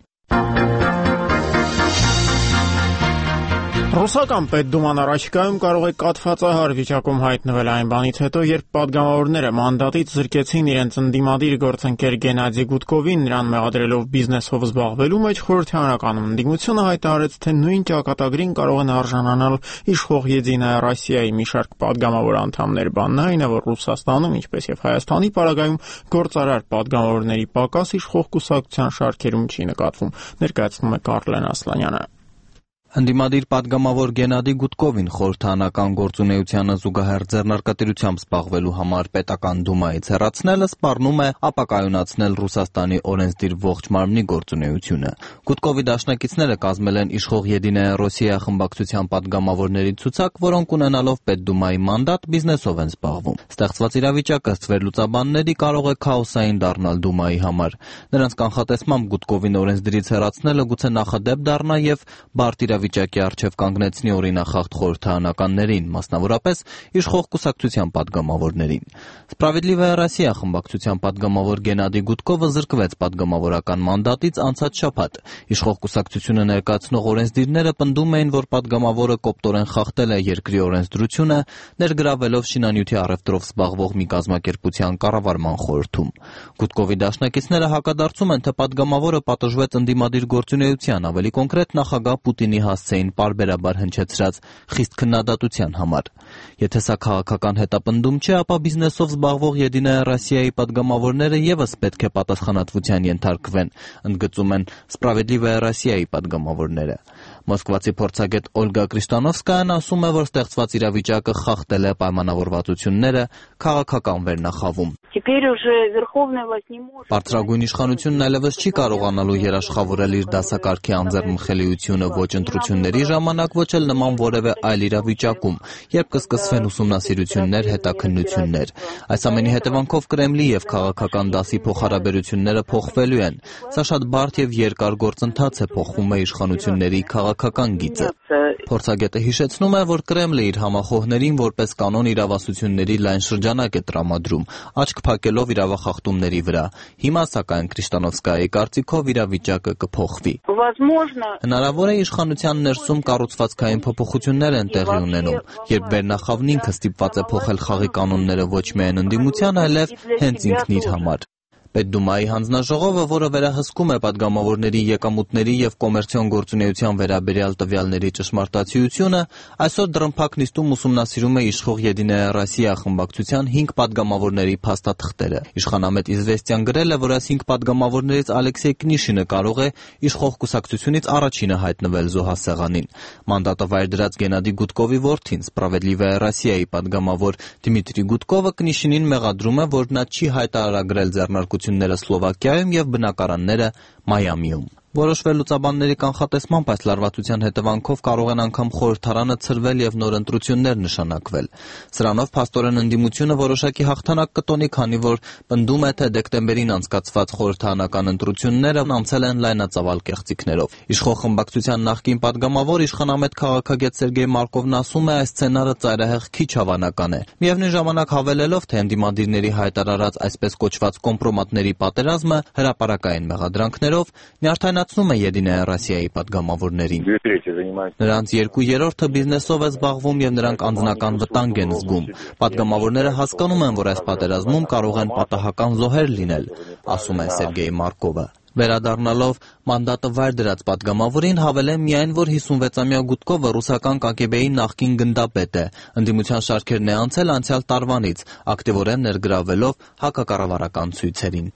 Ռուսական Պետդուման առաջիկայում կարող է կաթվածահար վիճակում հայտնվել այն բանից հետո, երբ պատգամավորները մանդատից զրկեցին իրենց ընդդիմադիր գործընկեր Գենադի Գուդկովին, նրան մեղադրելով բիզնեսով զբաղվելու մեջ, խորհրդարանական ընդդիմությունը հայտարարեց, թե նույն ճակատագրին կարող են արժանանալ իշխող Եդինայա Ռոսիայի մի շարք պատգամավոր անդամներ։ Բանն այն է, որ Ռուսաստանում, ինչպես եւ Հայաստանի պարագայում, գործարար պատգամավորների պակաս իշխող կուսակցության շարքերում չի նկատվում, ներկայացնում է Կարլեն Ասլանյանը։ Ընդդիմադիր պատգամավոր Գենադի Գուդկովին խորհրդարանական գործունեությանը զուգահեռ ձեռնարկատիրությամբ զբաղվելու համար պետական դումայից հեռացնելը սպառնում է ապակայունացնել Ռուսաստանի օրենսդիր ողջ մարմնի գործունեությունը։ Գուդկովի դաշնակիցները կազմել են իշխող Եդինայա Ռոսիա խմբակցության պատգամավորների ցուցակ, որոնք ունենալով պետդումայի մանդատ բիզնեսով են զբաղվում։ Ստեղծված իրավիճակը ըստ վերլուծաբանների կարող է քաոսային դառնալ դումայի համար։ Նրանց կանխատեսմամբ Գուդկովին օրենսդիրից հեռացնելը գուցե նախադեպ դառնա եւ բարդ իրավիճակի առջև կանգնեցնի օրինախախտ խորհրդարանականներին, մասնավորապես իշխող կուսակցության պատգամավորներին։ Սպրավեդլիվայա Ռոսիա խմբակցության պատգամավոր Գենադի Գուդկովը զրկվեց պատգամավորական մանդատից անցած շաբաթ։ Իշխող կուսակցությունը ներկայացնող օրենսդիրները պնդում էին, որ պատգամավորը կոպտորեն խախտել է երկրի օրենսդրությունը, ներգրավելով շինանյութի առևտրով զբաղվող մի կազմակերպության կառավարման խորհրդում։ Գուդկովի դաշնակիցները հակադարձում են, թե պատգամավորը պատժվեց ընդդիմադիր գործունեության, ավելի կոնկրետ նախագահ Պուտինի հասցեին պարբերաբար հնչեցրած խիստ քննադատության համար։ Եթե սա քաղաքական հետապնդում չէ, ապա բիզնեսով զբաղվող Եդինայա Ռոսիայի պատգամավորները եւս պետք է պատասխանատվության ենթարկվեն, ընդգծում են Սպրավեդլիվայա Ռոսիայի պատգամավորները։ Մոսկվացի փորձագետ Օլգա Կրիստանովսկայան ասում է, որ ստեղծված իրավիճակը խախտել է պայմանավորվածությունները, քաղաքական վերնախավում։ Բարձրագույն իշխանությունն այլևս չի կարողանալու երաշխավորել իր դասակարգի անձեռնմխելիությունը ոչ ընտրությունների ժամանակ, ոչ էլ նման որևէ այլ իրավիճակում, երբ կսկսվեն ուսումնասիրություններ, հետաքննություններ։ Այս ամենի հետևանքով Կրեմլի եւ քաղաքական դասի փոխհարաբերությունները փոխվելու են։ Սա շատ բարդ եւ երկար գործընթաց է, փոխվում է իշխանությունների քաղաքական քաղաքական գիծ է։ Փորձագետը հիշեցնում է, որ Կրեմլը իր համախոհներին որպես կանոն իրավասությունների լայն շրջանակ է տրամադրում, աչք փակելով իրավախախտումների վրա։ Հիմա, սակայն, Կրիշտանովսկայի կարծիքով իրավիճակը կփոխվի։ Հնարավոր է իշխանության ներսում կառուցվածքային փոփոխություններ են տեղի ունենում, երբ վերնախավն ինքը ստիպված է փոխել խաղի կանոնները ոչ միայն ընդդիմության, այլև հենց ինքն իր համար։ Պետդումայի հանձնաժողովը, որը վերահսկում է падգամավորների եկամուտների եւ կոմերցիոն գործունեության վերաբերյալ տվյալների ճշմարտացիությունը, այսօր դռնփակ նիստում ուսումնասիրում է իշխող Եդինայա Ռոսիա խմբակցության հինգ падգամավորների փաստաթղթերը։ Իշխանամետ Իզվեստիան գրել է, որ այս հինգ падգամավորներից Ալեքսեյ Կնիշինը կարող է իշխող կուսակցությունից առաջինը հայտնվել զոհասեղանին։ Մանդատը վայր դրած Գենադի Գուդկովի որդին, Սպրավեդլիվայա Ռոսիայի падգամավոր Դիմիտրի Գուդկովը Կնիշինին մեղադրում է, որ նա չի հայտարարագրել ձեռնարկությունները Սլովակիայում եւ բնակարանները Մայամիում։ Որոշ վերլուծաբանների կանխատեսմամբ այս լարվածության հետևանքով կարող են անգամ խորհրդարանը ցրվել եւ նոր ընտրություններ նշանակվել։ Սրանով փաստորեն ընդդիմությունը որոշակի հաղթանակ կտոնի, քանի որ պնդում է, թե դեկտեմբերին անցկացված խորհրդարանական ընտրությունները անցել են լայնածավալ կեղծիքներով։ Իշխող խմբակցության նախկին падգամավոր իշխանամետ քաղաքագետ Սերգեյ Մարկովն ասում է, այս սցենարը ծայրահեղ քիչ հավանական է։ Միևնույն ժամանակ հավելելով, թե ընդդիմադիրների հայտարարած այսպես կոչված կոմպրոմատների պատերազմը հրապարակային մեղադրանքներով նյարդայնացնում է Եդինայա Ռոսիայի падգամավորներին։ Նրանց երկու երրորդը բիզնեսով է զբաղվում եւ նրանք անձնական վտանգ են զգում։ Падգամավորները հասկանում են, որ այս պատերազմում կարող են պատահական զոհեր լինել, ասում է Սերգեյ Մարկովը։ Վերադառնալով մանդատը վայր դրած падգամավորին հավելեմ միայն, որ հիսունվեցամյա Գուդկովը ռուսական Կ Գ Բ-ի նախկին գնդապետ է։ Ընդդիմության շարքերն է անցել անցյալ տարվանից, ակտիվորեն ներգրավվելով հակակառավարական ցույցերին։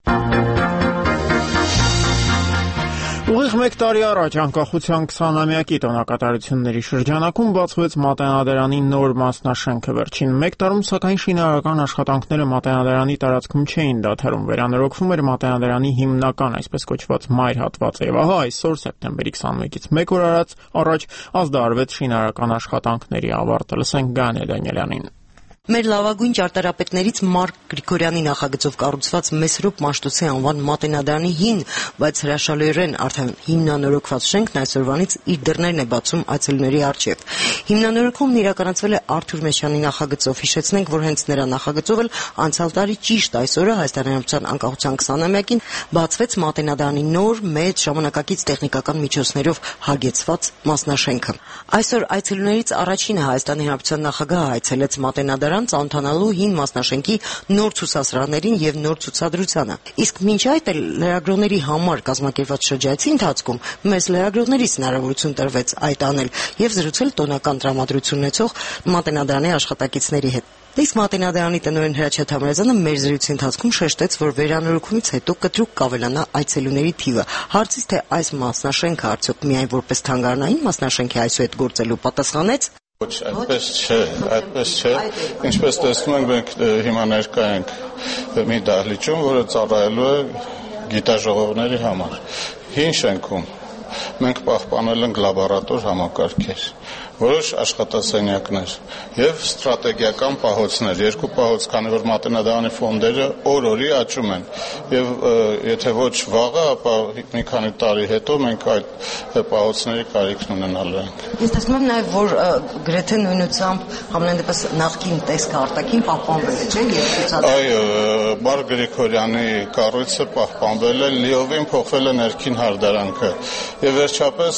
Ուղիղ մեկ տարի առաջ անկախության քսանամյակի տոնակատարությունների շրջանակում բացվեց Մատենադարանի նոր մասնաշենքը։ Վերջին մեկ տարում, սակայն, շինարարական աշխատանքները Մատենադարանի տարածքում չէին դադարում, վերանորոգվում էր Մատենադարանի հիմնական, այսպես կոչված մայր հատվածը, եւ ահա այսօր սեպտեմբերի քսանմեկից մեկ օր առաջ ազդարարվեց շինարարական աշխատանքների ավարտը։ Լսենք Գանե Դանիելյանին։ Մեր լավագույն ճարտարապետներից Մարկ Գրիգորյանի նախագծով կառուցված Մեսրոպ Մաշտոցի անվան Մատենադարանի հին, բայց հրաշալիորեն արդեն հիմնանորոգված շենքն այսօրվանից իր դռներն է բացում այցելուների առջև։ Հիմնանորոգումն իրականացվել է Արթուր Մեշյանի նախագծով։ Հիշեցնենք, որ հենց նրա նախագծով էլ անցյալ տարի ճիշտ այսօրը Հայաստանի Հանրապետության անկախության քսանամյակին բացվեց Մատենադարանի նոր, մեծ, ժամանակակից տեխնիկական միջոցներով հագեցված մասնաշենքը։ Այսօր այցելուներից առաջինը Հայաստանի Հանրապետության նախագահը այցելեց Մատենադարան ծանոթանալու հին մասնաշենքի նոր ցուցասրահներին եւ նոր ցուցադրությանը։ Իսկ մինչ այդ էլ լրագրողների համար կազմակերպված շրջայցի ընթացքում մեծ լրագրողներից հնարավորություն տրվեց այդ անել եւ զրուցել տոնական տրամադրություն ունեցող Մատենադարանի աշխատակիցների հետ։ Իսկ Մատենադարանի տնօրեն Հրաչյա Թամրազյանը մեր զրույցի ընթացքում շեշտեց, որ վերանորոգումից հետո կտրուկ կավելանա այցելուների թիվը։ Հարցից, թե այս մասնաշենքը արդյոք միայն որպես թանգարանային մասնաշենք է այսուհետ գործելու, պատասխանեց. Ոչ, այդպես չէ, այդպես չէ։ Ինչպես տեսնում ենք, մենք հիմա ներկա ենք մի դահլիճում, որը ծառայելու է գիտաժողովների համար։ Հին շենքում մենք պահպանել ենք լաբորատոր համակարգեր, որոշ աշխատասենյակներ եւ ստրատեգիական պահոցներ, երկու պահոց, քանի որ Մատենադարանի ֆոնդերը օր-օրի աճում են եւ եթե ոչ վաղը, ապա մի քանի տարի հետո մենք այդ պահոցների կարիքն ունենալու ենք։ Ես տեսնում եմ նաեւ, որ գրեթե նույնությամբ համենայն դեպս նախկին տեսքը արտաքին պահպանվել է, չէ՞, եւ ցուցադրել։ Այո, Մարկ Գրիգորյանի կառույցը պահպանվել է, լիովին փոխվել է ներքին հարդարանքը եւ վերջապես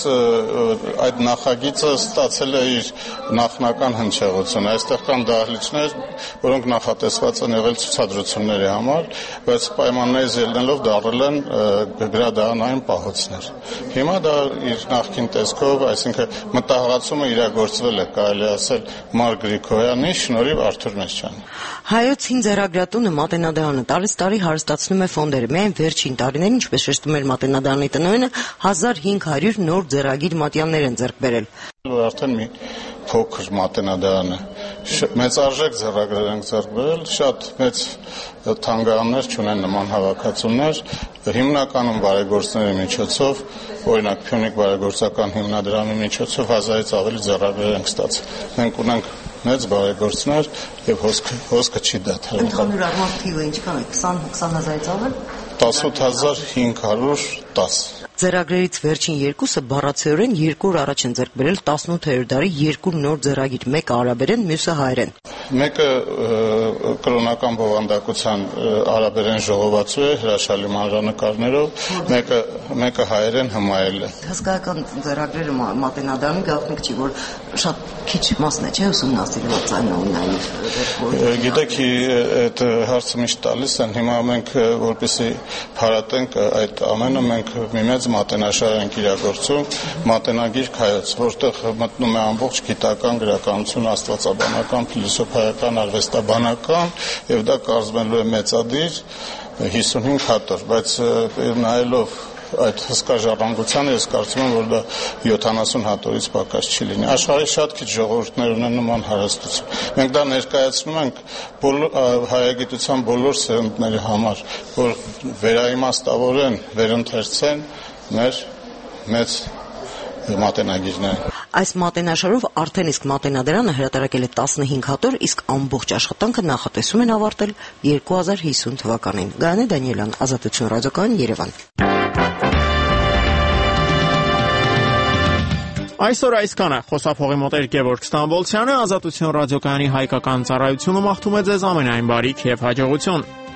այդ նախագիծը ստացել է իր նախնական հնչեղությունը։ Այստեղ կան դահլիճներ, որոնք նախատեսված են եղել ցուցադրությունների համար, բայց պայմաններից ելնելով դառել են գրադարանային պահոցներ։ Հիմա դա իր նախկին տեսքով, այսինքն մտահղացումը իրագործվել է, կարելի ասել, Մարկ Գրիգորյանի շնորհիվ Արթուր Մեշյանի։ Հայոց հին ձեռագրատունը Մատենադարանը տարեց տարի հարստացնում է ֆոնդերը։ Միայն վերջին տարիներին, ինչպես շեշտում էր Մատենադարանի տնօրենը, հազար հինգ հարյուր նոր ձեռագիր մատյաններ են ձեռք բերել։ Արդեն մի փոքր Մատենադարան է, մեծարժեք ձեռագրեր ենք ձեռք բերել, շատ մեծ թանգարաններ չունեն նման հավաքածուներ, հիմնականում բարեգործների միջոցով, օրինակ Փյունիկ բարեգործական հիմնադրամի միջոցով հազարից ավելի ձեռագրեր ենք ստացել։ Մենք ունենք մեծ բարեգործներ եւ հոսքը հոսքը չի դադարում։ Ընդհանուր առմամբ թիվը ինչքան է, քսան հազարից ավել։ տասնութ հազար հինգ հարյուր տասը։ Ձեռագրերից վերջին երկուսը բառացիորեն երկու օր առաջ են ձեռք բերել տասնութերորդ դարի երկու նոր ձեռագիր, մեկը արաբերեն, մյուսը հայերեն։ Մեկը կրոնական բովանդակության արաբերեն ժողովածու է հրաշալի մանրանկարներով, մեկը մեկը հայերեն հմայել է։ Հսկայական ձեռագրերը մատենադարանի գաղտնիք չի, որ շատ քիչ մասն է, չէ՞, ուսումնասիրված այնուամենայնիվ։ Գիտեք, այդ հարցը միշտ տալիս են, հիմա մենք որպեսզի փարատենք այդ ամենը, մենք մի մեծ մատենաշար ենք իրագործում, մատենագիր հայոց, որտեղ մտնում է ամբողջ գիտական գրականություն, աստվածաբանական, փիլիսոփայական, արվեստաբանական, եւ դա կազմելու է մեծադիր հիսունհինգ հատոր, բայց նայելով այդ հսկա ժառանգությանը ես կարծում եմ, որ դա յոթանասուն հատորից պակաս չի լինի։ Աշխարհի շատ քիչ ժողովուրդներ ունեն նման հարստություն։ Մենք դա ներկայացնում ենք հայագիտության բոլոր սերունդների համար, որ վերաիմաստավորեն, վերընթերցեն մեր մեծ մատենագիրները։ Այս մատենաշարով արդեն իսկ մատենադարանը հրատարակել է տասնհինգ հատոր, իսկ ամբողջ աշխատանքը նախատեսում են ավարտել երկու հազար հիսուն թվականին։ Գայանե Դանիելյան, Ազատություն ռադիոկայան, Երևան։ Այսօր այսքանը։ Խոսափողի մոտ էր Գևորգ Ստամբոլցյանը, Ազատություն ռադիոկայանի հայկական ծառայությունը մաղթում է ձեզ ամենայն բարիք եւ հաջողություն։